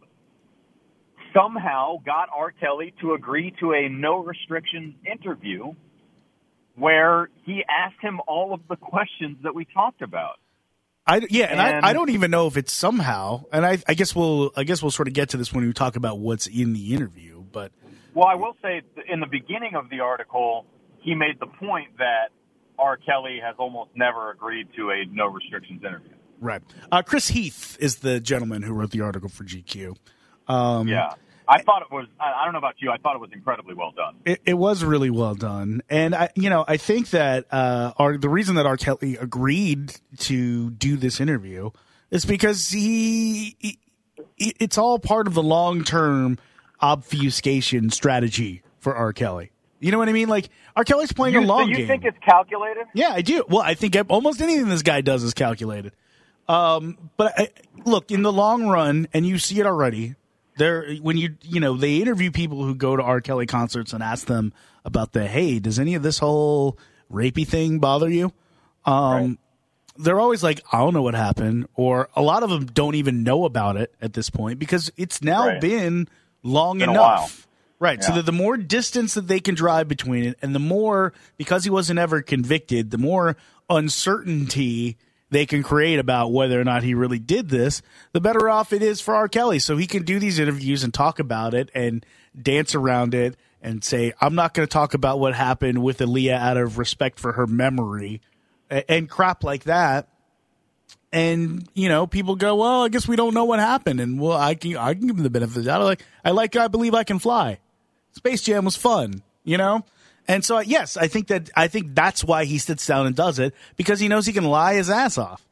Speaker 8: somehow got R. Kelly to agree to a no-restrictions interview where he asked him all of the questions that we talked about.
Speaker 7: I, yeah, and,
Speaker 8: and
Speaker 7: I, I don't even know if it's somehow, and I, I guess we'll I guess we'll sort of get to this when we talk about what's in the interview. But
Speaker 8: well, I will say in the beginning of the article, he made the point that R. Kelly has almost never agreed to a no restrictions interview.
Speaker 7: Right. Uh, Chris Heath is the gentleman who wrote the article for G Q. Um,
Speaker 8: yeah. I thought it was, I don't know about you, I thought it was incredibly well done.
Speaker 7: It, it was really well done. And, I, you know, I think that uh, our, the reason that R. Kelly agreed to do this interview is because he, he it's all part of the long-term obfuscation strategy for R. Kelly. You know what I mean? Like, R. Kelly's playing
Speaker 8: you,
Speaker 7: a long
Speaker 8: game. So you
Speaker 7: game.
Speaker 8: think it's calculated?
Speaker 7: Yeah, I do. Well, I think almost anything this guy does is calculated. Um, but I, look, in the long run, and you see it already, there when you you know they interview people who go to R. Kelly concerts and ask them about the hey, does any of this whole rapey thing bother you? Um, right. They're always like, I don't know what happened, or a lot of them don't even know about it at this point because it's now
Speaker 8: right.
Speaker 7: been long
Speaker 8: been
Speaker 7: enough. Right.
Speaker 8: Yeah.
Speaker 7: So that the more distance that they can drive between it, and the more, because he wasn't ever convicted, the more uncertainty they can create about whether or not he really did this, the better off it is for R. Kelly. So he can do these interviews and talk about it and dance around it and say, I'm not going to talk about what happened with Aaliyah out of respect for her memory and, and crap like that. And, you know, people go, well, I guess we don't know what happened. And, well, I can I can give them the benefit of the doubt. Like, I like I Believe I Can Fly. Space Jam was fun, you know? And so, yes, I think that I think that's why he sits down and does it, because he knows he can lie his ass off.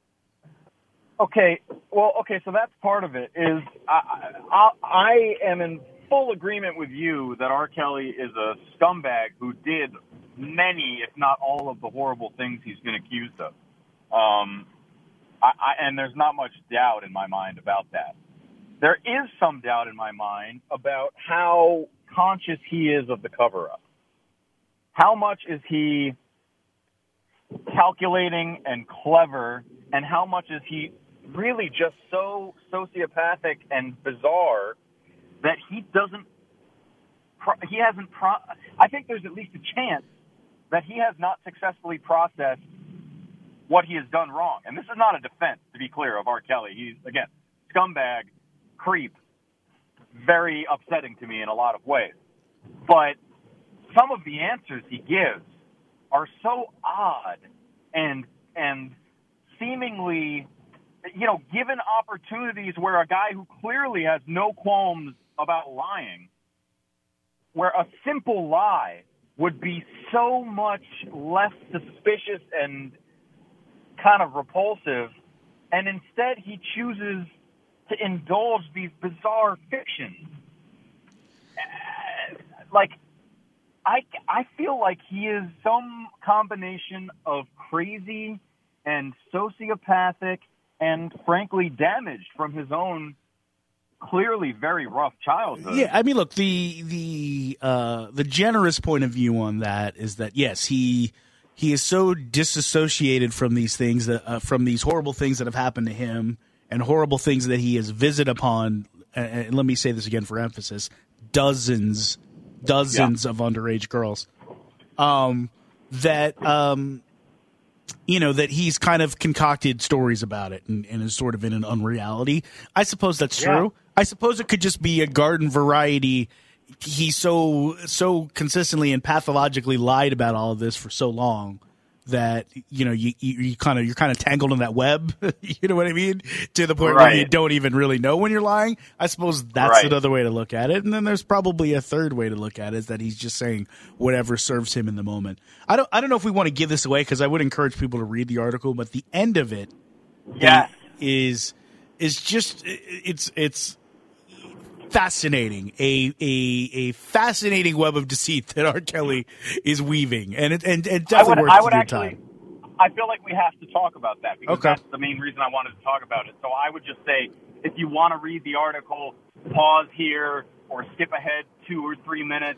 Speaker 8: Okay, well, okay, so that's part of it. Is I, I, I am in full agreement with you that R. Kelly is a scumbag who did many, if not all, of the horrible things he's been accused of. Um, I, I, and there's not much doubt in my mind about that. There is some doubt in my mind about how conscious he is of the cover-up. How much is he calculating and clever, and how much is he really just so sociopathic and bizarre that he doesn't, he hasn't, pro- I think there's at least a chance that he has not successfully processed what he has done wrong. And this is not a defense, to be clear, of R. Kelly. He's, again, scumbag, creep, very upsetting to me in a lot of ways. But some of the answers he gives are so odd and and seemingly, you know, given opportunities where a guy who clearly has no qualms about lying, where a simple lie would be so much less suspicious and kind of repulsive, and instead he chooses to indulge these bizarre fictions. Uh, like, I, I feel like he is some combination of crazy and sociopathic and, frankly, damaged from his own clearly very rough childhood.
Speaker 7: Yeah, I mean, look, the the uh, the generous point of view on that is that, yes, he he is so disassociated from these things, that uh, from these horrible things that have happened to him and horrible things that he has visited upon, and, and let me say this again for emphasis, dozens dozens yeah. of underage girls, um, that, um, you know, that he's kind of concocted stories about it and, and is sort of in an unreality. I suppose that's
Speaker 8: yeah.
Speaker 7: true. I suppose it could just be a garden variety. He so, so consistently and pathologically lied about all of this for so long that, you know, you, you, you kind of, you're kind of tangled in that web, you know what I mean? To the point
Speaker 8: right.
Speaker 7: where you don't even really know when you're lying. I suppose that's
Speaker 8: right.
Speaker 7: another way to look at it. And then there's probably a third way to look at it, is that he's just saying whatever serves him in the moment. I don't, I don't know if we want to give this away, because I would encourage people to read the article, but the end of it
Speaker 8: yes.
Speaker 7: is, is just, it's, it's, fascinating, a, a a fascinating web of deceit that R. Kelly is weaving, and it and, and definitely
Speaker 8: I would,
Speaker 7: worth
Speaker 8: I would
Speaker 7: your
Speaker 8: actually,
Speaker 7: time.
Speaker 8: I feel like we have to talk about that, because
Speaker 7: okay.
Speaker 8: that's the main reason I wanted to talk about it. So I would just say, if you want to read the article, pause here or skip ahead two or three minutes,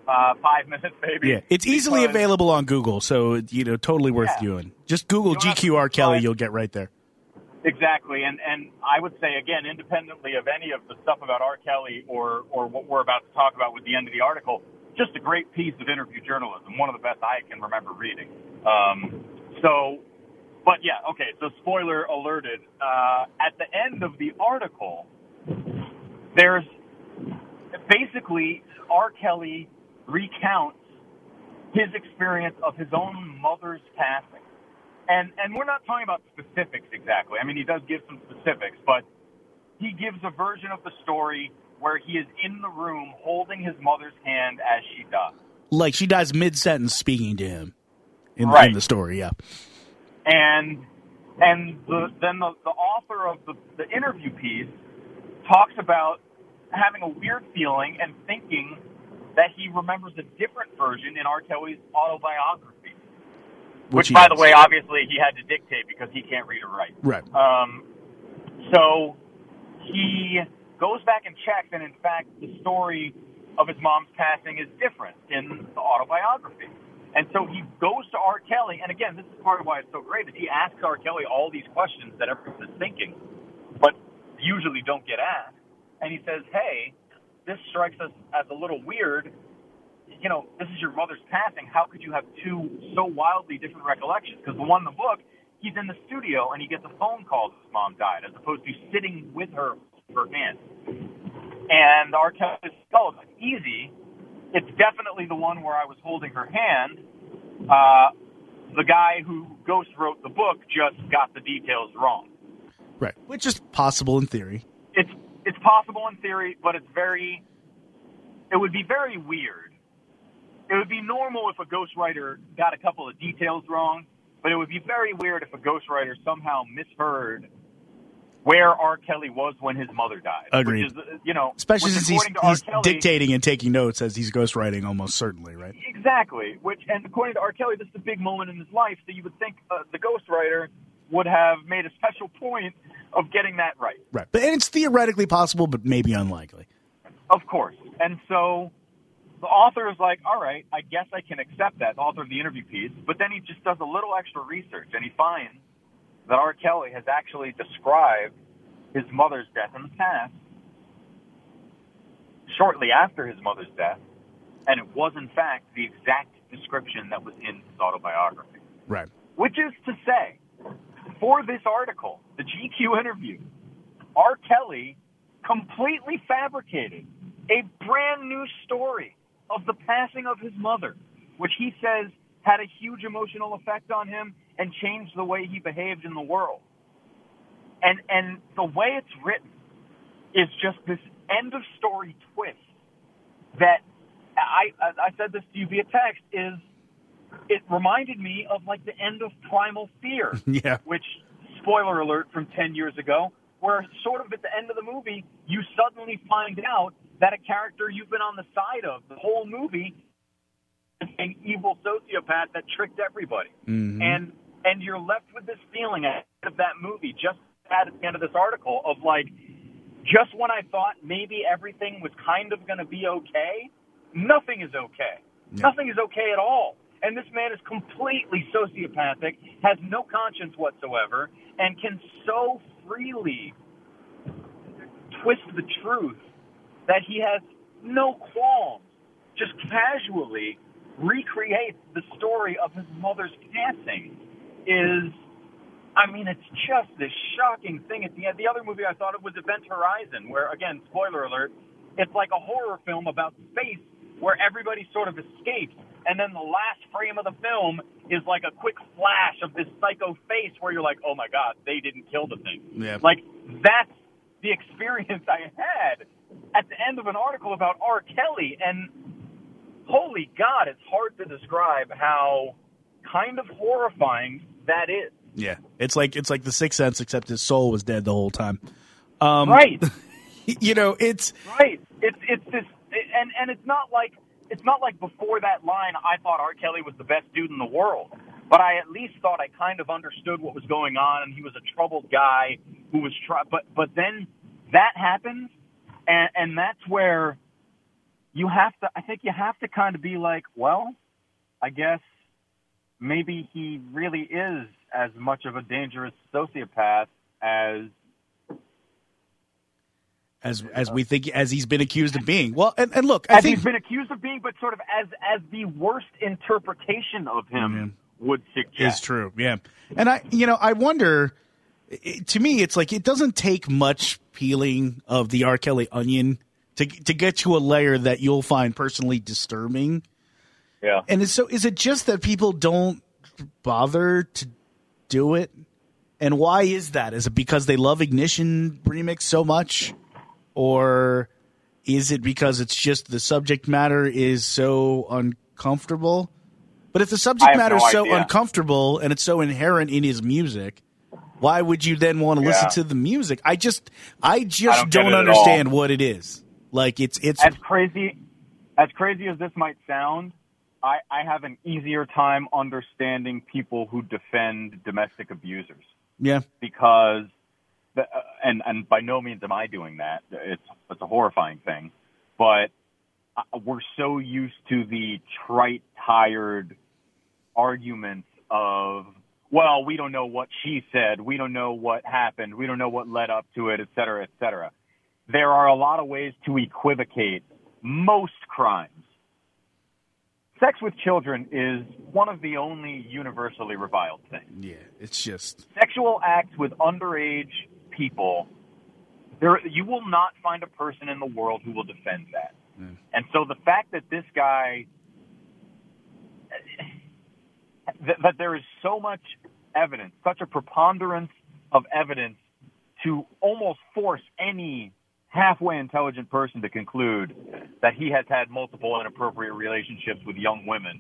Speaker 8: uh, five minutes maybe.
Speaker 7: Yeah, it's easily
Speaker 8: because,
Speaker 7: available on Google, so you know, totally worth
Speaker 8: Yeah.
Speaker 7: doing. Just Google
Speaker 8: You don't
Speaker 7: G
Speaker 8: have
Speaker 7: Q
Speaker 8: to
Speaker 7: R Kelly,
Speaker 8: subscribe.
Speaker 7: you'll get right there.
Speaker 8: Exactly, and and I would say again, independently of any of the stuff about R. Kelly or or what we're about to talk about with the end of the article, just a great piece of interview journalism, one of the best I can remember reading. Um, so, but yeah, okay. So spoiler alerted. Uh, at the end of the article, there's basically R. Kelly recounts his experience of his own mother's passing. And and we're not talking about specifics exactly. I mean, he does give some specifics, but he gives a version of the story where he is in the room holding his mother's hand as she dies.
Speaker 7: Like she dies mid-sentence speaking to him in,
Speaker 8: Right.
Speaker 7: in the story, yeah.
Speaker 8: And and the, then the, the author of the, the interview piece talks about having a weird feeling and thinking that he remembers a different version in R. Kelly's autobiography. Which,
Speaker 7: he
Speaker 8: by the
Speaker 7: does.
Speaker 8: way, obviously he had to dictate because he can't read or write.
Speaker 7: Right.
Speaker 8: Um, so he goes back and checks, and in fact, the story of his mom's passing is different in the autobiography. And so he goes to R. Kelly, and again, this is part of why it's so great, is he asks R. Kelly all these questions that everyone is thinking, but usually don't get asked. And he says, hey, this strikes us as a little weird. You know, this is your mother's passing. How could you have two so wildly different recollections? Because the one in the book, he's in the studio and he gets a phone call that his mom died, as opposed to sitting with her, her hand. And R. Kelly says, oh, it's easy. It's definitely the one where I was holding her hand. Uh, the guy who ghost wrote the book just got the details wrong.
Speaker 7: Right. Which is possible in theory.
Speaker 8: It's it's possible in theory, but it's very. It would be very weird. It would be normal if a ghostwriter got a couple of details wrong, but it would be very weird if a ghostwriter somehow misheard where R. Kelly was when his mother died.
Speaker 7: Agreed.
Speaker 8: Which is, you know,
Speaker 7: Especially
Speaker 8: which
Speaker 7: since he's,
Speaker 8: according to R.
Speaker 7: he's
Speaker 8: Kelly,
Speaker 7: dictating and taking notes as he's ghostwriting almost certainly, right?
Speaker 8: Exactly. Which, and according to R. Kelly, this is a big moment in his life, so you would think uh, the ghostwriter would have made a special point of getting that right.
Speaker 7: Right. But and it's theoretically possible, but maybe unlikely.
Speaker 8: Of course. And so the author is like, all right, I guess I can accept that, the author of the interview piece, but then he just does a little extra research, and he finds that R. Kelly has actually described his mother's death in the past, shortly after his mother's death, and it was, in fact, the exact description that was in his autobiography.
Speaker 7: Right.
Speaker 8: Which is to say, for this article, the G Q interview, R. Kelly completely fabricated a brand new story of the passing of his mother, which he says had a huge emotional effect on him and changed the way he behaved in the world. And and the way it's written is just this end of story twist that I I said this to you via text is it reminded me of like the end of Primal Fear,
Speaker 7: Yeah.
Speaker 8: which spoiler alert from ten years ago, where sort of at the end of the movie you suddenly find out that a character you've been on the side of the whole movie is an evil sociopath that tricked everybody.
Speaker 7: Mm-hmm.
Speaker 8: And and you're left with this feeling at the end of that movie, just at the end of this article, of like, just when I thought maybe everything was kind of going to be okay, nothing is okay.
Speaker 7: Yeah.
Speaker 8: Nothing is okay at all. And this man is completely sociopathic, has no conscience whatsoever, and can so freely twist the truth that he has no qualms, just casually recreates the story of his mother's passing is, I mean, it's just this shocking thing at the end. The other movie I thought of was Event Horizon, where, again, spoiler alert, it's like a horror film about space where everybody sort of escapes, and then the last frame of the film is like a quick flash of this psycho face where you're like, oh my God, they didn't kill the thing.
Speaker 7: Yeah.
Speaker 8: Like, that's the experience I had at the end of an article about R. Kelly, and holy God, it's hard to describe how kind of horrifying that is.
Speaker 7: Yeah. It's like it's like The Sixth Sense, except his soul was dead the whole time. Um,
Speaker 8: Right.
Speaker 7: You know, it's
Speaker 8: Right. It's it's this, and and it's not like it's not like before that line I thought R. Kelly was the best dude in the world, but I at least thought I kind of understood what was going on, and he was a troubled guy who was try. But but then that happens, and and that's where you have to, I think you have to kind of be like, well, I guess maybe he really is as much of a dangerous sociopath as
Speaker 7: as as we think as he's been accused of being. Well, and, and look, I
Speaker 8: as
Speaker 7: think
Speaker 8: he's been accused of being, but sort of as as the worst interpretation of him
Speaker 7: yeah.
Speaker 8: would suggest.
Speaker 7: Is true, yeah. And I, you know, I wonder. It, to me, it's like it doesn't take much peeling of the R. Kelly onion to to get to a layer that you'll find personally disturbing.
Speaker 8: Yeah.
Speaker 7: And it's, so is it just that people don't bother to do it? And why is that? Is it because they love Ignition Remix so much? Or is it because it's just the subject matter is so uncomfortable? But if the subject matter is
Speaker 8: no
Speaker 7: so
Speaker 8: idea.
Speaker 7: uncomfortable and it's so inherent in his music, why would you then want to
Speaker 8: Yeah.
Speaker 7: listen to the music? I just I just
Speaker 8: I don't get
Speaker 7: don't
Speaker 8: it at
Speaker 7: understand
Speaker 8: all.
Speaker 7: what it is. Like it's it's
Speaker 8: As crazy as crazy as this might sound, I, I have an easier time understanding people who defend domestic abusers
Speaker 7: yeah.
Speaker 8: because, the, uh, and and by no means am I doing that. It's it's a horrifying thing, but uh, we're so used to the trite, tired arguments of, well, we don't know what she said, we don't know what happened, we don't know what led up to it, et cetera, et cetera. There are a lot of ways to equivocate most crimes. Sex with children is one of the only universally reviled things.
Speaker 7: Yeah, it's just
Speaker 8: Sexual acts with underage people, there you will not find a person in the world who will defend that.
Speaker 7: Mm.
Speaker 8: And so the fact that this guy, that, that there is so much evidence, such a preponderance of evidence to almost force any halfway intelligent person to conclude that he has had multiple inappropriate relationships with young women.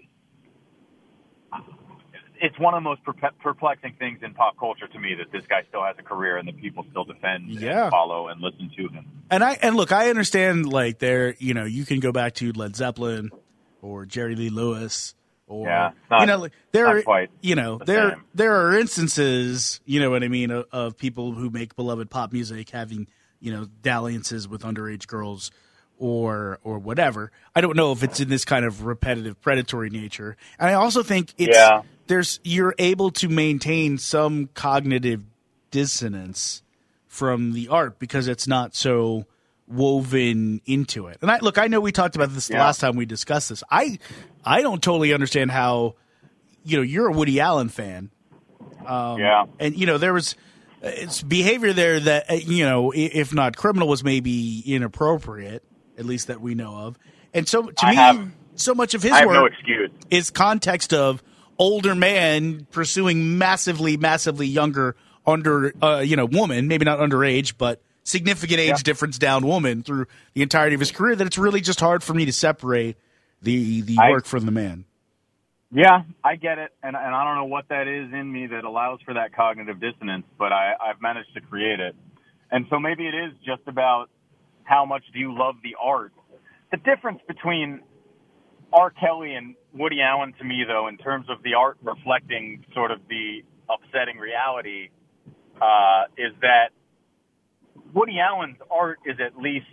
Speaker 8: It's one of the most perpe- perplexing things in pop culture to me that this guy still has a career and that people still defend
Speaker 7: Yeah.
Speaker 8: and follow and listen to him.
Speaker 7: and I and look, I understand like there, you know, you can go back to Led Zeppelin or Jerry Lee Lewis or
Speaker 8: Yeah, not-
Speaker 7: you know, like, there
Speaker 8: not
Speaker 7: are
Speaker 8: quite
Speaker 7: you know,
Speaker 8: the
Speaker 7: there
Speaker 8: same.
Speaker 7: there are instances, you know what I mean, of, of people who make beloved pop music having, you know, dalliances with underage girls or or whatever. I don't know if it's in this kind of repetitive predatory nature. And I also think it's
Speaker 8: Yeah.
Speaker 7: there's you're able to maintain some cognitive dissonance from the art because it's not so woven into it. And I look, I know we talked about this the
Speaker 8: Yeah.
Speaker 7: last time we discussed this. I I don't totally understand how, you know, you're a Woody Allen fan. Um,
Speaker 8: yeah.
Speaker 7: And, you know, there was it's behavior there that, uh, you know, i- if not criminal, was maybe inappropriate, at least that we know of. And so, to
Speaker 8: I
Speaker 7: me,
Speaker 8: have-
Speaker 7: so much of his
Speaker 8: I have
Speaker 7: work
Speaker 8: no excuse.
Speaker 7: is context of older man pursuing massively, massively younger under, uh, you know, woman, maybe not underage, but significant age
Speaker 8: Yeah.
Speaker 7: difference down woman through the entirety of his career. That it's really just hard for me to separate the the
Speaker 8: I-
Speaker 7: work from the man.
Speaker 8: Yeah, I get it, and and I don't know what that is in me that allows for that cognitive dissonance, but I, I've managed to create it. And so maybe it is just about how much do you love the art. The difference between R. Kelly and Woody Allen to me, though, in terms of the art reflecting sort of the upsetting reality, uh, is that Woody Allen's art is at least,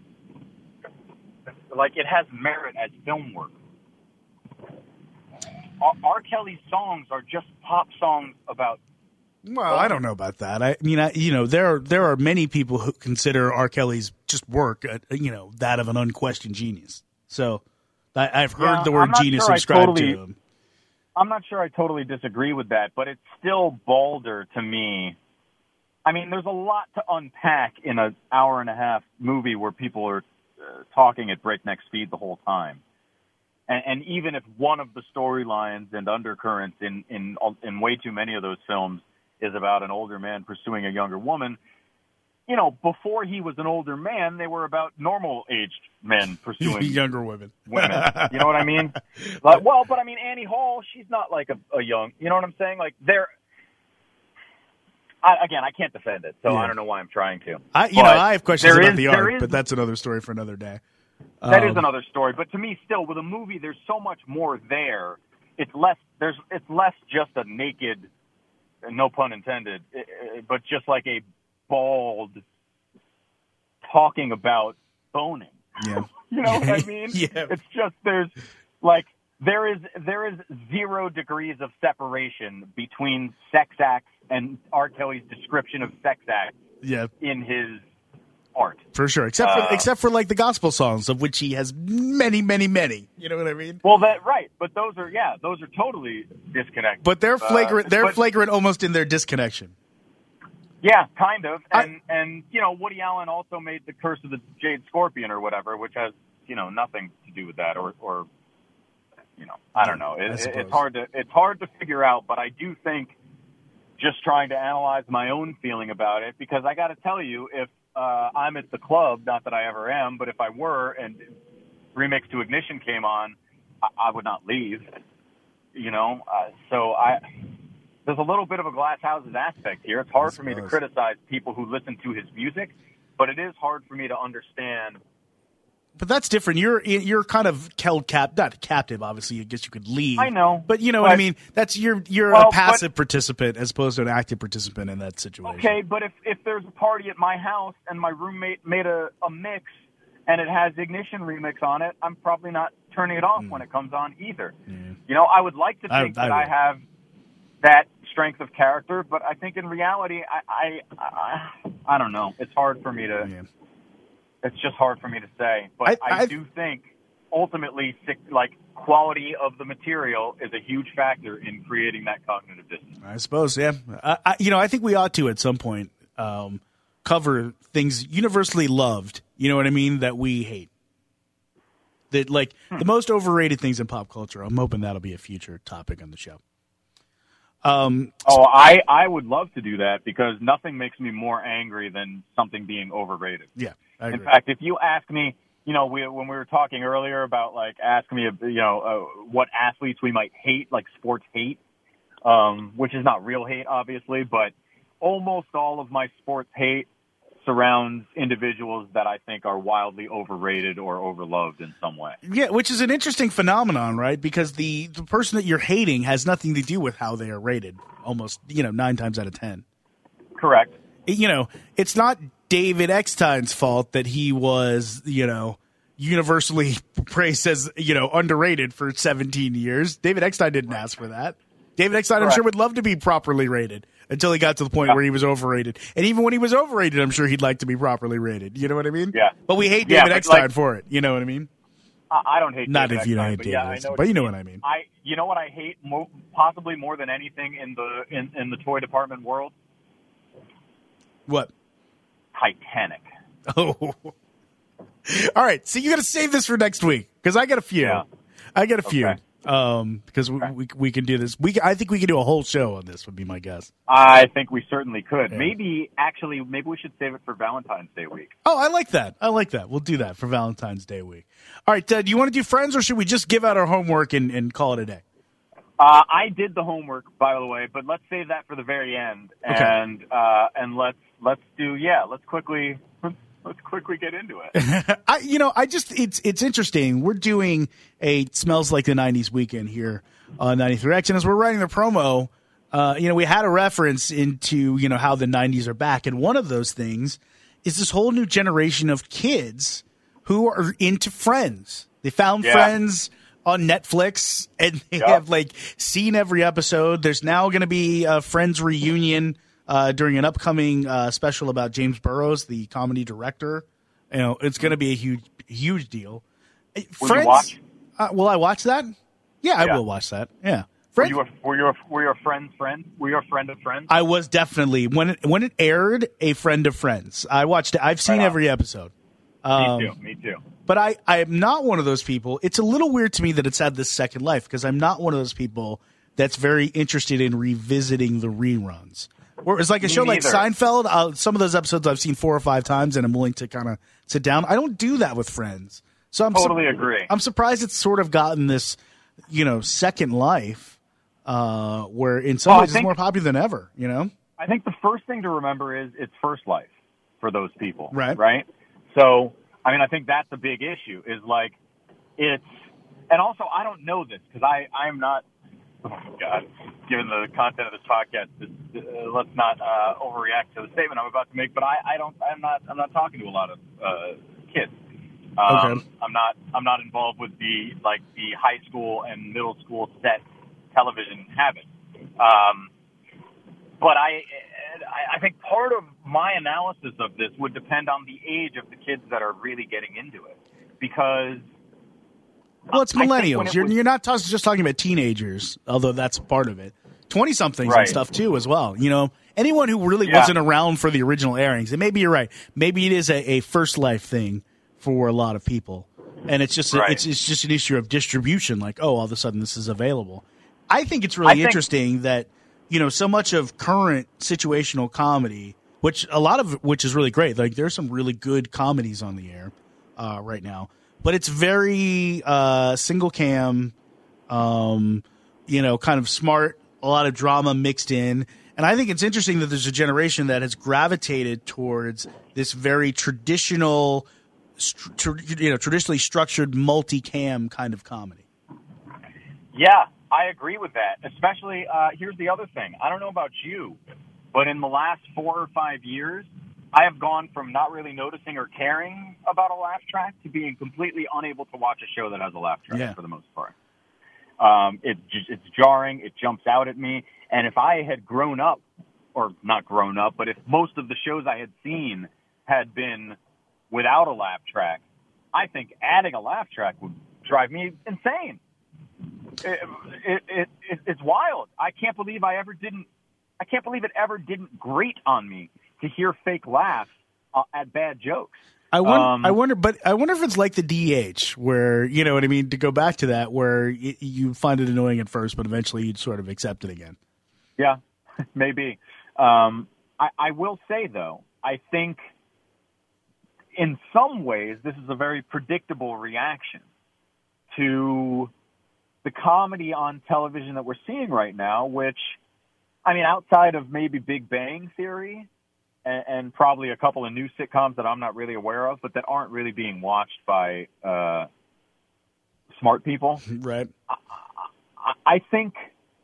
Speaker 8: like, it has merit as film work. R. Kelly's songs are just pop songs about.
Speaker 7: Well, I don't know about that. I mean, I, you know, there are there are many people who consider R. Kelly's just work, uh, you know, that of an unquestioned genius. So, I, I've heard
Speaker 8: Yeah,
Speaker 7: the
Speaker 8: I'm
Speaker 7: word
Speaker 8: not
Speaker 7: genius
Speaker 8: sure I
Speaker 7: ascribed
Speaker 8: totally-
Speaker 7: to him.
Speaker 8: I'm not sure I totally disagree with that, but it's still balder to me. I mean, there's a lot to unpack in an hour and a half movie where people are uh, talking at breakneck speed the whole time. And, and even if one of the storylines and undercurrents in, in in way too many of those films is about an older man pursuing a younger woman, you know, before he was an older man, they were about normal-aged men pursuing
Speaker 7: Younger women.
Speaker 8: women. You know what I mean? Like, well, but I mean, Annie Hall, she's not like a, a young, you know what I'm saying? Like, they're, I, again, I can't defend it, so
Speaker 7: Yeah.
Speaker 8: I don't know why I'm trying to.
Speaker 7: I, you
Speaker 8: But
Speaker 7: know, I have questions
Speaker 8: there
Speaker 7: about
Speaker 8: is-
Speaker 7: the
Speaker 8: there
Speaker 7: art,
Speaker 8: is-
Speaker 7: but that's another story for another day.
Speaker 8: That is
Speaker 7: Um,
Speaker 8: another story, but to me, still, with a movie, there's so much more there. It's less. There's. It's less just a naked, no pun intended, eh, eh, but just like a bald talking about boning.
Speaker 7: Yeah.
Speaker 8: You know what I mean?
Speaker 7: Yeah.
Speaker 8: It's just there's like there is there is zero degrees of separation between sex acts and R. Kelly's description of sex acts
Speaker 7: Yeah.
Speaker 8: in his art.
Speaker 7: For sure. Except for
Speaker 8: Uh,
Speaker 7: except for like the gospel songs, of which he has many, many, many. You know what I mean?
Speaker 8: Well, that right, but those are yeah, those are totally disconnected.
Speaker 7: But they're flagrant.
Speaker 8: Uh,
Speaker 7: they're
Speaker 8: but-
Speaker 7: flagrant almost in their disconnection.
Speaker 8: Yeah, kind of.
Speaker 7: I-
Speaker 8: And and you know, Woody Allen also made The Curse of the Jade Scorpion or whatever, which has, you know, nothing to do with that or or you know, I don't know. It,
Speaker 7: I
Speaker 8: it,
Speaker 7: suppose.
Speaker 8: it's hard to it's hard to figure out, but I do think just trying to analyze my own feeling about it, because I got to tell you, if uh, I'm at the club, not that I ever am, but if I were and Remix to Ignition came on, I, I would not leave. You know, uh, so I. There's a little bit of a glass houses aspect here. It's hard for me to
Speaker 7: suppose.
Speaker 8: criticize people who listen to his music, but it is hard for me to understand.
Speaker 7: But that's different. You're you're kind of held cap, not captive. Obviously, I guess you could leave.
Speaker 8: I know,
Speaker 7: but you know what I
Speaker 8: but-
Speaker 7: mean. That's you're you're
Speaker 8: Well,
Speaker 7: a passive participant as opposed to an active participant in that situation.
Speaker 8: Okay, but if, if there's a party at my house and my roommate made a, a mix and it has Ignition Remix on it, I'm probably not turning it off
Speaker 7: Mm.
Speaker 8: when it comes on either. You know, I would like to
Speaker 7: I-
Speaker 8: think
Speaker 7: I
Speaker 8: that I
Speaker 7: would.
Speaker 8: have that strength of character, but I think in reality, I I, I, I don't know. It's hard for me to.
Speaker 7: Yeah.
Speaker 8: It's just hard for me to say, but
Speaker 7: I-
Speaker 8: I,
Speaker 7: I-
Speaker 8: do think ultimately, sick- like quality of the material is a huge factor in creating that cognitive dissonance.
Speaker 7: I suppose. Yeah. I, I, you know, I think we ought to at some point um, cover things universally loved. You know what I mean? That we hate. That like
Speaker 8: Hmm.
Speaker 7: the most overrated things in pop culture. I'm hoping that'll be a future topic on the show. Um,
Speaker 8: Oh, I, I would love to do that because nothing makes me more angry than something being overrated.
Speaker 7: yeah. I
Speaker 8: In
Speaker 7: agree.
Speaker 8: fact, if you ask me, you know, we, when we were talking earlier about like asking me, you know, uh, what athletes we might hate, like sports hate, um, which is not real hate, obviously, but almost all of my sports hate surrounds individuals that I think are wildly overrated or overloved in some way.
Speaker 7: Yeah, which is an interesting phenomenon, right? Because the, the person that you're hating has nothing to do with how they are rated. Almost, you know, nine times out of ten.
Speaker 8: Correct.
Speaker 7: You know, it's not David Eckstein's fault that he was, you know, universally praised as, you know, underrated for seventeen years. David Eckstein didn't ask for that. David Eckstein, I'm
Speaker 8: Correct.
Speaker 7: sure, would love to be properly rated until he got to the point
Speaker 8: Yeah.
Speaker 7: where he was overrated. And even when he was overrated, I'm sure he'd like to be properly rated. You know what I mean?
Speaker 8: Yeah.
Speaker 7: But we hate
Speaker 8: Yeah,
Speaker 7: David
Speaker 8: but,
Speaker 7: Eckstein
Speaker 8: like-
Speaker 7: for it. You know what I mean?
Speaker 8: I, I don't hate
Speaker 7: Not
Speaker 8: David
Speaker 7: if you don't
Speaker 8: Eckstein,
Speaker 7: hate
Speaker 8: but
Speaker 7: David
Speaker 8: yeah, I
Speaker 7: Eckstein,
Speaker 8: know
Speaker 7: but you know
Speaker 8: mean.
Speaker 7: what I mean.
Speaker 8: I, you know what I hate mo- possibly more than anything in the in, in the toy department world?
Speaker 7: What?
Speaker 8: Titanic.
Speaker 7: Oh. All right. So you got to save this for next week because I got a few.
Speaker 8: Yeah.
Speaker 7: I got a few.
Speaker 8: Okay.
Speaker 7: Um, because we, we we can do this. We I think we can do a whole show on this. Would be my guess.
Speaker 8: I think we certainly could.
Speaker 7: Yeah.
Speaker 8: Maybe, actually, maybe we should save it for Valentine's Day week.
Speaker 7: Oh, I like that. I like that. We'll do that for Valentine's Day week. All right. Uh, do you want to do friends or should we just give out our homework and, and call it a day?
Speaker 8: Uh, I did the homework, by the way, but let's save that for the very end,
Speaker 7: Okay.
Speaker 8: and uh, and let's let's do yeah, let's quickly let's quickly get into it.
Speaker 7: I, you know, I just it's it's interesting. We're doing a Smells Like the nineties weekend here on ninety-three X, and as we're writing the promo, uh, you know, we had a reference into you know how the nineties are back, and one of those things is this whole new generation of kids who are into Friends. They found
Speaker 8: Yeah.
Speaker 7: Friends on Netflix, and they
Speaker 8: Yeah.
Speaker 7: have like seen every episode. There's now going to be a Friends reunion uh, during an upcoming uh, special about James Burrows, the comedy director. You know, it's going to be a huge, huge deal.
Speaker 8: Will
Speaker 7: Friends,
Speaker 8: you watch?
Speaker 7: Uh, will I watch that? Yeah, I
Speaker 8: Yeah.
Speaker 7: will watch that. Yeah,
Speaker 8: Were
Speaker 7: Friends.
Speaker 8: you a were you a, were you a friend's friend? Were you a friend of friends?
Speaker 7: I was definitely when it when it aired, a friend of Friends. I watched it. I've seen
Speaker 8: Right on.
Speaker 7: every episode. Um,
Speaker 8: me too. Me too.
Speaker 7: But I, I am not one of those people. It's a little weird to me that it's had this second life because I'm not one of those people that's very interested in revisiting the reruns. Or it's like a
Speaker 8: Me
Speaker 7: show like
Speaker 8: neither.
Speaker 7: Seinfeld. Uh, some of those episodes I've seen four or five times, and I'm willing to kind of sit down. I don't do that with Friends, so I'm
Speaker 8: Totally
Speaker 7: su-
Speaker 8: agree.
Speaker 7: I'm surprised it's sort of gotten this, you know, second life, uh, where in some
Speaker 8: Well, I
Speaker 7: ways it's
Speaker 8: think-
Speaker 7: more popular than ever. You know,
Speaker 8: I think the first thing to remember is it's first life for those people.
Speaker 7: Right.
Speaker 8: Right. So, I mean, I think that's a big issue is like it's, and also I don't know this because I, I'm not, oh God, given the content of this podcast, this, uh, let's not uh, overreact to the statement I'm about to make, but I, I don't, I'm not, I'm not talking to a lot of uh, kids. Um,
Speaker 7: Okay.
Speaker 8: I'm not I'm not involved with the like the high school and middle school set television habit. Um, but I I think part of my analysis of this would depend on the age of the kids that are really getting into it, because
Speaker 7: Well, it's
Speaker 8: I think when
Speaker 7: millennials.
Speaker 8: it
Speaker 7: You're,
Speaker 8: was-
Speaker 7: you're not t- just talking about teenagers, although that's part of it. twenty-somethings and
Speaker 8: Right.
Speaker 7: stuff, too, as well. You know, anyone who really
Speaker 8: Yeah.
Speaker 7: wasn't around for the original airings. And maybe you're right. Maybe it is a, a first life thing for a lot of people. And it's just a,
Speaker 8: Right.
Speaker 7: it's, it's just an issue of distribution. Like, oh, all of a sudden this is available. I think it's really
Speaker 8: I think-
Speaker 7: interesting that, you know, so much of current situational comedy, which a lot of which is really great. Like, there's some really good comedies on the air uh, right now. But it's very uh, single cam, um, you know, kind of smart, a lot of drama mixed in. And I think it's interesting that there's a generation that has gravitated towards this very traditional, str- tr- you know, traditionally structured multicam kind of comedy.
Speaker 8: Yeah, I agree with that. Especially, uh, here's the other thing. I don't know about you, but in the last four or five years, I have gone from not really noticing or caring about a laugh track to being completely unable to watch a show that has a laugh track
Speaker 7: Yeah.
Speaker 8: for the most part. Um, it, just, it's jarring. It jumps out at me. And if I had grown up, or not grown up, but if most of the shows I had seen had been without a laugh track, I think adding a laugh track would drive me insane. It, it, it, it, it's wild. I can't believe I ever didn't, I can't believe it ever didn't grate on me to hear fake laughs uh, at bad jokes.
Speaker 7: I wonder,
Speaker 8: Um,
Speaker 7: I wonder, but I wonder if it's like the D H, where, you know what I mean, to go back to that, where y- you find it annoying at first, but eventually you'd sort of accept it again.
Speaker 8: Yeah, maybe. Um, I, I will say, though, I think in some ways this is a very predictable reaction to the comedy on television that we're seeing right now, which, I mean, outside of maybe Big Bang Theory and, and probably a couple of new sitcoms that I'm not really aware of, but that aren't really being watched by uh, smart people,
Speaker 7: Right.
Speaker 8: I, I think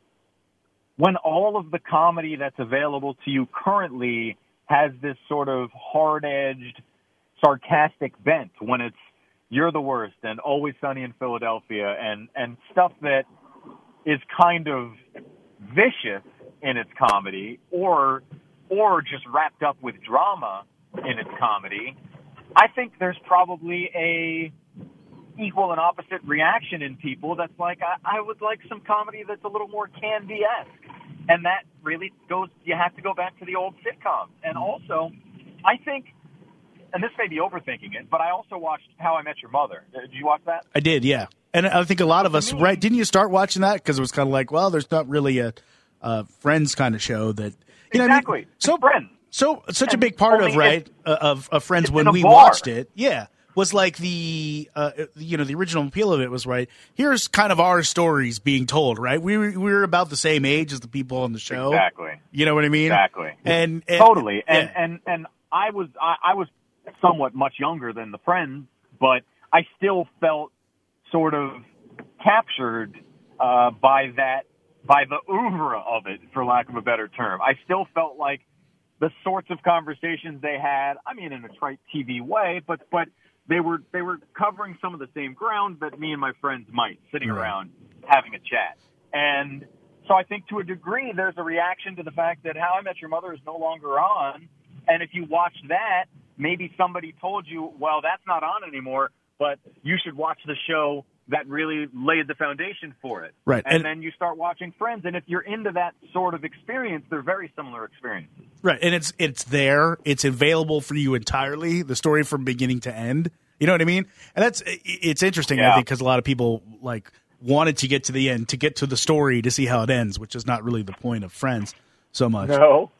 Speaker 8: when all of the comedy that's available to you currently has this sort of hard-edged, sarcastic bent, when it's You're the Worst and Always Sunny in Philadelphia and, and stuff that is kind of vicious in its comedy or or just wrapped up with drama in its comedy, I think there's probably a equal and opposite reaction in people that's like, I, I would like some comedy that's a little more Candy-esque. And that really goes, you have to go back to the old sitcoms. And also, I think, and this may be overthinking it, but I also watched How I Met Your Mother. Did you watch that?
Speaker 7: I did, yeah. And I think a lot of us, right? Didn't you start watching that? Because it was kind of like, well, there's not really a, a Friends kind of show that, you know,
Speaker 8: Exactly.
Speaker 7: I mean, so
Speaker 8: It's Friends.
Speaker 7: So such a
Speaker 8: And
Speaker 7: big part of
Speaker 8: only
Speaker 7: right
Speaker 8: it's-
Speaker 7: uh, of, of Friends
Speaker 8: it's
Speaker 7: when
Speaker 8: in a
Speaker 7: we
Speaker 8: bar.
Speaker 7: watched it, yeah, was like the uh, you know the original appeal of it was right. Here's kind of our stories being told, right? We were, we were about the same age as the people on the show,
Speaker 8: Exactly.
Speaker 7: You know what I mean?
Speaker 8: Exactly.
Speaker 7: And, and
Speaker 8: Totally. And,
Speaker 7: yeah.
Speaker 8: and, and I was, I, I was somewhat much younger than the Friends, but I still felt sort of captured, uh, by that, by the oeuvre of it, for lack of a better term. I still felt like the sorts of conversations they had, I mean, in a trite T V way, but, but they were, they were covering some of the same ground that me and my friends might, sitting
Speaker 7: Right.
Speaker 8: around having a chat. And so I think to a degree there's a reaction to the fact that How I Met Your Mother is no longer on. And if you watch that, maybe somebody told you, well, that's not on anymore, but you should watch the show that really laid the foundation for it.
Speaker 7: Right.
Speaker 8: And,
Speaker 7: And-
Speaker 8: then you start watching Friends. And if you're into that sort of experience, they're very similar experiences.
Speaker 7: Right, and it's it's there. It's available for you entirely. The story from beginning to end. You know what I mean? And that's it's interesting. I
Speaker 8: Yeah.
Speaker 7: think because a lot of people like wanted to get to the end, to get to the story, to see how it ends, which is not really the point of Friends so much.
Speaker 8: No.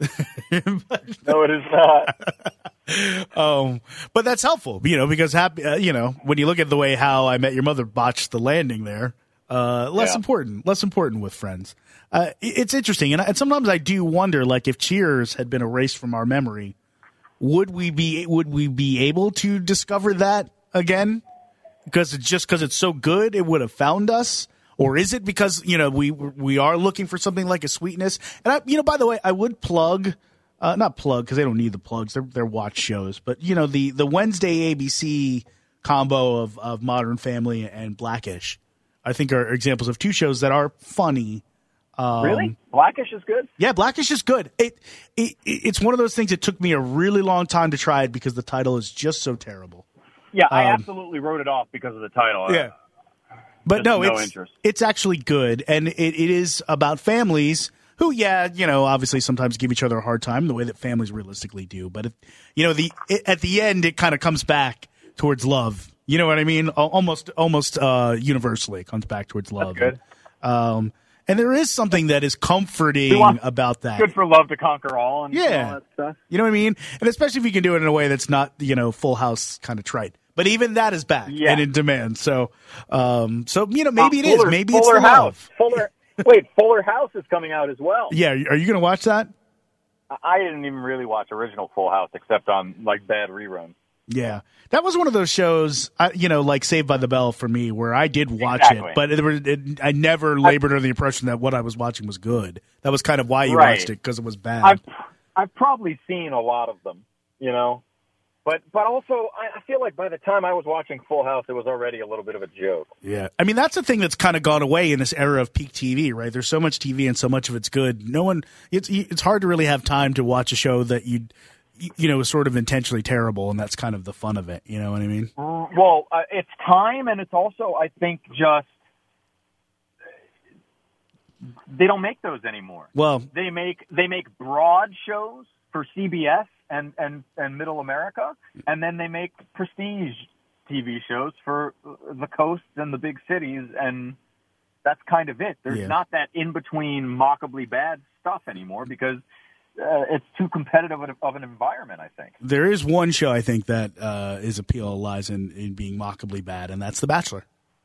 Speaker 8: No, it is not.
Speaker 7: Um, but that's helpful, you know, because happy, uh, you know, when you look at the way How I Met Your Mother botched the landing there, uh, less
Speaker 8: Yeah.
Speaker 7: important, less important with Friends. Uh, it- it's interesting, and, I, and sometimes I do wonder, like, if Cheers had been erased from our memory, would we be would we be able to discover that again? Because it's just because it's so good, it would have found us. Or is it because, you know, we we are looking for something like a sweetness? And, I, you know, by the way, I would plug, uh, not plug because they don't need the plugs. They're, they're watch shows. But, you know, the, the Wednesday A B C combo of, of Modern Family and Blackish, I think are examples of two shows that are funny. Um,
Speaker 8: really? Blackish is good?
Speaker 7: Yeah, Blackish is good. It, it It's one of those things that took me a really long time to try it because the title is just so terrible.
Speaker 8: Yeah, I
Speaker 7: Um,
Speaker 8: absolutely wrote it off because of the title.
Speaker 7: Yeah. But
Speaker 8: Just
Speaker 7: no,
Speaker 8: no
Speaker 7: it's
Speaker 8: interest.
Speaker 7: it's actually good, and it, it is about families who, yeah, you know, obviously sometimes give each other a hard time the way that families realistically do. But it, you know, the it, at the end, it kind of comes back towards love. You know what I mean? Al- Almost, almost uh, universally, it comes back towards love.
Speaker 8: That's good.
Speaker 7: Um, and there is something that is comforting
Speaker 8: We want-
Speaker 7: about that.
Speaker 8: Good for love to conquer all and
Speaker 7: Yeah.
Speaker 8: all that stuff.
Speaker 7: You know what I mean? And especially if you can do it in a way that's not, you know, Full House kind of trite. But even that is back
Speaker 8: Yeah.
Speaker 7: and in demand. So, um, so you know, maybe
Speaker 8: Uh,
Speaker 7: it is.
Speaker 8: Fuller-
Speaker 7: Maybe
Speaker 8: Fuller
Speaker 7: it's the
Speaker 8: House.
Speaker 7: love.
Speaker 8: Fuller, wait, Fuller House is coming out as well.
Speaker 7: Yeah, are you going to watch that?
Speaker 8: I didn't even really watch original Full House except on like bad reruns.
Speaker 7: Yeah, that was one of those shows, I, you know, like Saved by the Bell for me, where I did watch
Speaker 8: Exactly.
Speaker 7: it, but it, was- it, I never labored under the impression that what I was watching was good. That was kind of why you
Speaker 8: Right.
Speaker 7: watched it, because it was bad.
Speaker 8: I've I've probably seen a lot of them, you know, but but also I, I feel like by the time I was watching Full House, it was already a little bit of a joke.
Speaker 7: Yeah, I mean that's the thing that's kind of gone away in this era of peak T V, right? There's so much T V and so much of it's good. No one, it's it's hard to really have time to watch a show that you, you know, is sort of intentionally terrible, and that's kind of the fun of it. You know what I mean?
Speaker 8: Well, uh, it's time, and it's also I think just they don't make those anymore.
Speaker 7: Well,
Speaker 8: They make they make broad shows for C B S and, and, and Middle America, and then they make prestige T V shows for the coasts and the big cities, and that's kind of it. There's
Speaker 7: Yeah.
Speaker 8: not that in-between mockably bad stuff anymore because uh, it's too competitive of, of an environment, I think.
Speaker 7: there is one show I think that uh, his appeal lies in, in being mockably bad, and that's The Bachelor.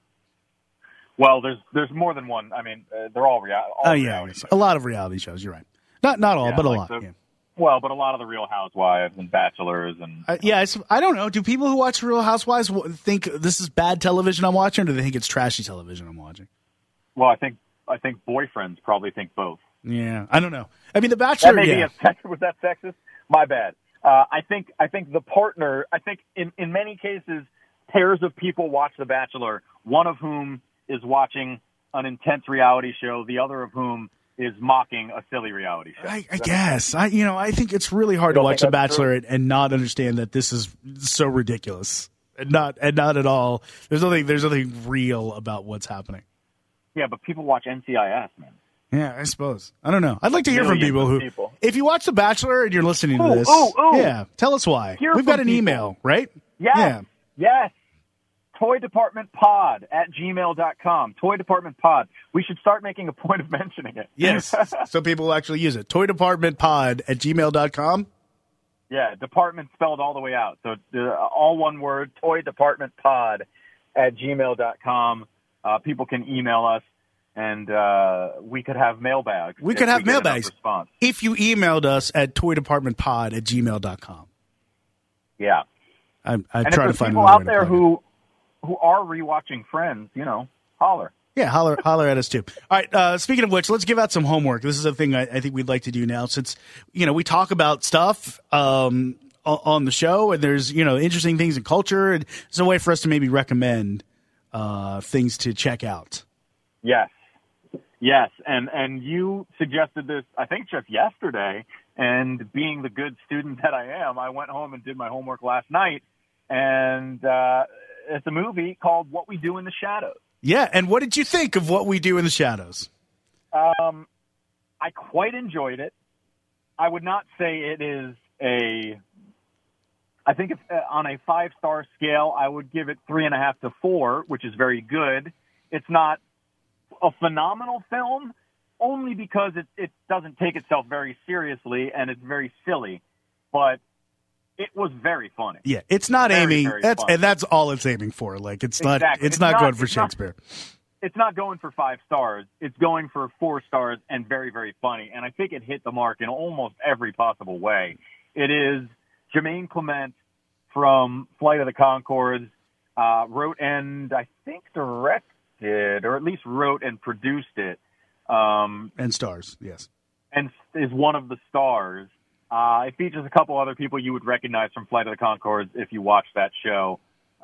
Speaker 8: Well, there's there's more than one. I mean, uh, they're all, rea- all
Speaker 7: Oh yeah,
Speaker 8: reality shows.
Speaker 7: a lot of reality shows. You're right. Not not all,
Speaker 8: Yeah,
Speaker 7: but a
Speaker 8: like
Speaker 7: lot.
Speaker 8: the-
Speaker 7: yeah.
Speaker 8: Well, but a lot of the Real Housewives and Bachelors and
Speaker 7: Uh, yeah, it's, I don't know. Do people who watch Real Housewives w- think this is bad television I'm watching, or do they think it's trashy television I'm watching?
Speaker 8: well, I think I think boyfriends probably think both.
Speaker 7: Yeah, I don't know. I mean, The Bachelor.
Speaker 8: That may
Speaker 7: yeah.
Speaker 8: be a sex- was that sexist? My bad. Uh, I think I think the partner. I think in in many cases, pairs of people watch The Bachelor. One of whom is watching an intense reality show. The other of whom is mocking a silly reality show.
Speaker 7: I, I guess. I you know I think it's really hard
Speaker 8: You
Speaker 7: to
Speaker 8: don't
Speaker 7: watch
Speaker 8: think
Speaker 7: The
Speaker 8: that's
Speaker 7: Bachelor and, and not understand that this is so ridiculous and not and not at all. There's nothing. There's nothing real about what's happening.
Speaker 8: Yeah, but people watch N C I S, man.
Speaker 7: Yeah, I suppose. I don't know. I'd like to hear from
Speaker 8: Millions
Speaker 7: people
Speaker 8: of
Speaker 7: who,
Speaker 8: people.
Speaker 7: if you watch The Bachelor and you're listening to
Speaker 8: Ooh,
Speaker 7: this,
Speaker 8: ooh, ooh.
Speaker 7: yeah, tell us why.
Speaker 8: Hear
Speaker 7: We've got
Speaker 8: from
Speaker 7: an
Speaker 8: people.
Speaker 7: email, right?
Speaker 8: Yes.
Speaker 7: Yeah.
Speaker 8: Yes. Toy Department Pod at gmail dot com. Toy Department Pod. We should start making a point of mentioning it.
Speaker 7: Yes, so people will actually use it. Toy Department Pod at gmail dot com.
Speaker 8: Yeah, department spelled all the way out. So uh, all one word, Toy Department Pod at gmail dot com. Uh, people can email us, and uh, we could have mailbags.
Speaker 7: We
Speaker 8: if
Speaker 7: could have
Speaker 8: get enough
Speaker 7: mailbags.
Speaker 8: Response.
Speaker 7: If you emailed us at toy department pod at gmail dot com.
Speaker 8: Yeah.
Speaker 7: I, I
Speaker 8: And
Speaker 7: try
Speaker 8: if
Speaker 7: to
Speaker 8: there's
Speaker 7: find
Speaker 8: people
Speaker 7: another
Speaker 8: out
Speaker 7: way to
Speaker 8: there
Speaker 7: plug it.
Speaker 8: who who are rewatching Friends, you know, holler.
Speaker 7: Yeah, holler, holler at us too. All right. Uh, speaking of which, let's give out some homework. This is a thing I, I think we'd like to do now, since you know we talk about stuff um, o- on the show, and there's you know interesting things in culture, and it's a way for us to maybe recommend uh, things to check out.
Speaker 8: Yes. Yes, and and you suggested this, I think, just yesterday. And being the good student that I am, I went home and did my homework last night. And uh, it's a movie called What We Do in the Shadows.
Speaker 7: Yeah, and what did you think of What We Do in the Shadows?
Speaker 8: Um, I quite enjoyed it. I would not say it is a. I think if, uh, on a five-star scale, I would give it three and a half to four, which is very good. It's not a phenomenal film, only because it, it doesn't take itself very seriously and it's very silly, but it was very funny.
Speaker 7: Yeah, it's not
Speaker 8: Very,
Speaker 7: aiming.
Speaker 8: very
Speaker 7: That's
Speaker 8: funny.
Speaker 7: and that's all it's aiming for. Like it's not.
Speaker 8: Exactly.
Speaker 7: It's,
Speaker 8: It's
Speaker 7: not,
Speaker 8: not-
Speaker 7: going for
Speaker 8: it's not-
Speaker 7: Shakespeare.
Speaker 8: It's not going for five stars. It's going for four stars and very, very funny. And I think it hit the mark in almost every possible way. It is Jermaine Clement from Flight of the Conchords, uh, wrote and I think directed, or at least wrote and produced it. Um,
Speaker 7: And stars, yes.
Speaker 8: and is one of the stars. Uh, it features a couple other people you would recognize from Flight of the Conchords if you watch that show.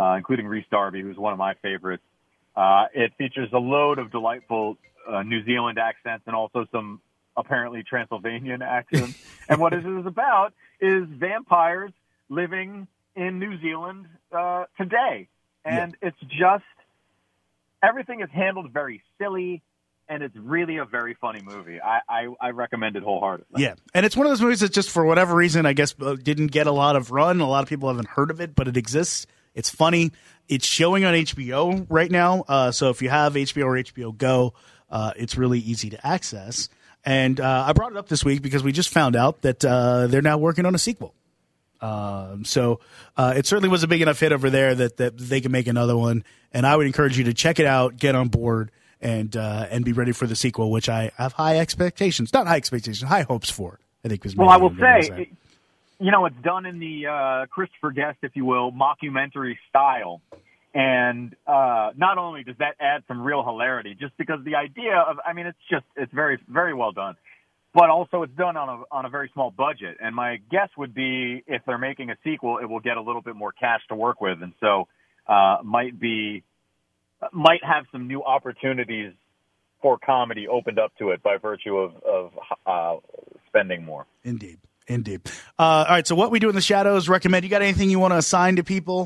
Speaker 8: uh, including Rhys Darby, who's one of my favorites. Uh, it features a load of delightful uh, New Zealand accents and also some apparently Transylvanian accents. And what it is about is vampires living in New Zealand uh, today. And yeah. it's just, everything is handled very silly, and it's really a very funny movie. I, I, I recommend it wholeheartedly.
Speaker 7: Yeah, and it's one of those movies that just for whatever reason, I guess, uh, didn't get a lot of run. A lot of people haven't heard of it, but it exists. It's funny. It's showing on H B O right now. Uh, so if you have H B O or H B O Go, uh, it's really easy to access. And uh, I brought it up this week because we just found out that uh, they're now working on a sequel. Um, so uh, it certainly was a big enough hit over there that, that they can make another one. And I would encourage you to check it out, get on board, and uh, and be ready for the sequel, which I have high expectations. Not high expectations, high hopes for, I think. Was
Speaker 8: well, I will say, say, you know, it's done in the uh, Christopher Guest, if you will, mockumentary style. And uh, not only does that add some real hilarity, just because the idea of, I mean, it's just, it's very, very well done. But also it's done on a on a very small budget. And my guess would be if they're making a sequel, it will get a little bit more cash to work with. And so uh, might be, might have some new opportunities for comedy opened up to it by virtue of, of uh, spending more.
Speaker 7: Indeed. Indeed. Uh, all right. So What We Do in the Shadows, recommend. You got anything you want to assign to people?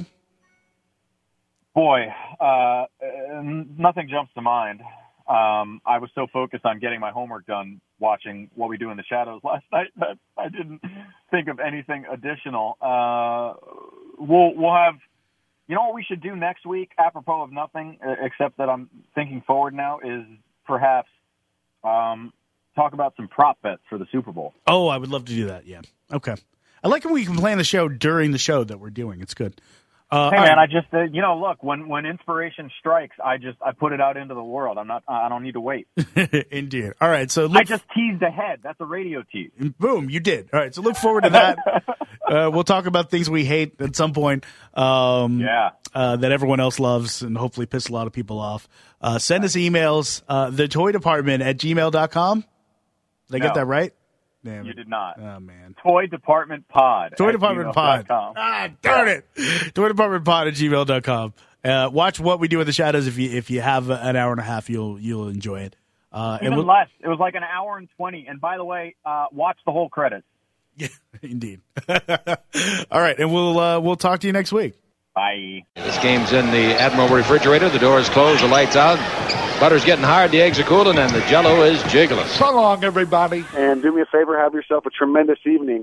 Speaker 8: Boy, uh, nothing jumps to mind. Um, I was so focused on getting my homework done watching What We Do in the Shadows last night that I didn't think of anything additional. Uh, we'll, we'll have, you know what we should do next week, apropos of nothing, except that I'm thinking forward now, is perhaps um, talk about some prop bets for the Super Bowl.
Speaker 7: Oh, I would love to do that, yeah. Okay. I like when we can plan the show during the show that we're doing. It's good. Uh,
Speaker 8: hey man,
Speaker 7: right.
Speaker 8: I just uh, you know, look, when when inspiration strikes, I just I put it out into the world. I'm not I don't need to wait.
Speaker 7: Indeed. All right, so look
Speaker 8: I just teased ahead. That's a radio tease.
Speaker 7: Boom, you did. All right, so look forward to that. uh, we'll talk about things we hate at some point. Um,
Speaker 8: yeah.
Speaker 7: Uh, that everyone else loves and hopefully piss a lot of people off. Uh, send us emails. Uh, the toy department at gmail dot com. Did I
Speaker 8: no.
Speaker 7: get that right? Damn
Speaker 8: you
Speaker 7: it.
Speaker 8: did not.
Speaker 7: Oh, man.
Speaker 8: Toy Department Pod.
Speaker 7: Toy Department Pod. Ah, darn it. Toy Department Pod at gmail dot com. Uh, watch What We Do in the Shadows. If you if you have an hour and a half, you'll you'll enjoy it. Uh,
Speaker 8: Even
Speaker 7: and we'll,
Speaker 8: less. It was like an hour and twenty. And by the way, uh, watch the whole credits.
Speaker 7: Yeah, indeed. All right, and we'll uh, we'll talk to you next week.
Speaker 8: Bye.
Speaker 9: This game's in the Admiral refrigerator. The door's closed. The lights out. Butter's getting hard, the eggs are cooling, and the Jell-O is jiggling.
Speaker 10: So long, everybody. And do me a favor, have yourself a tremendous evening.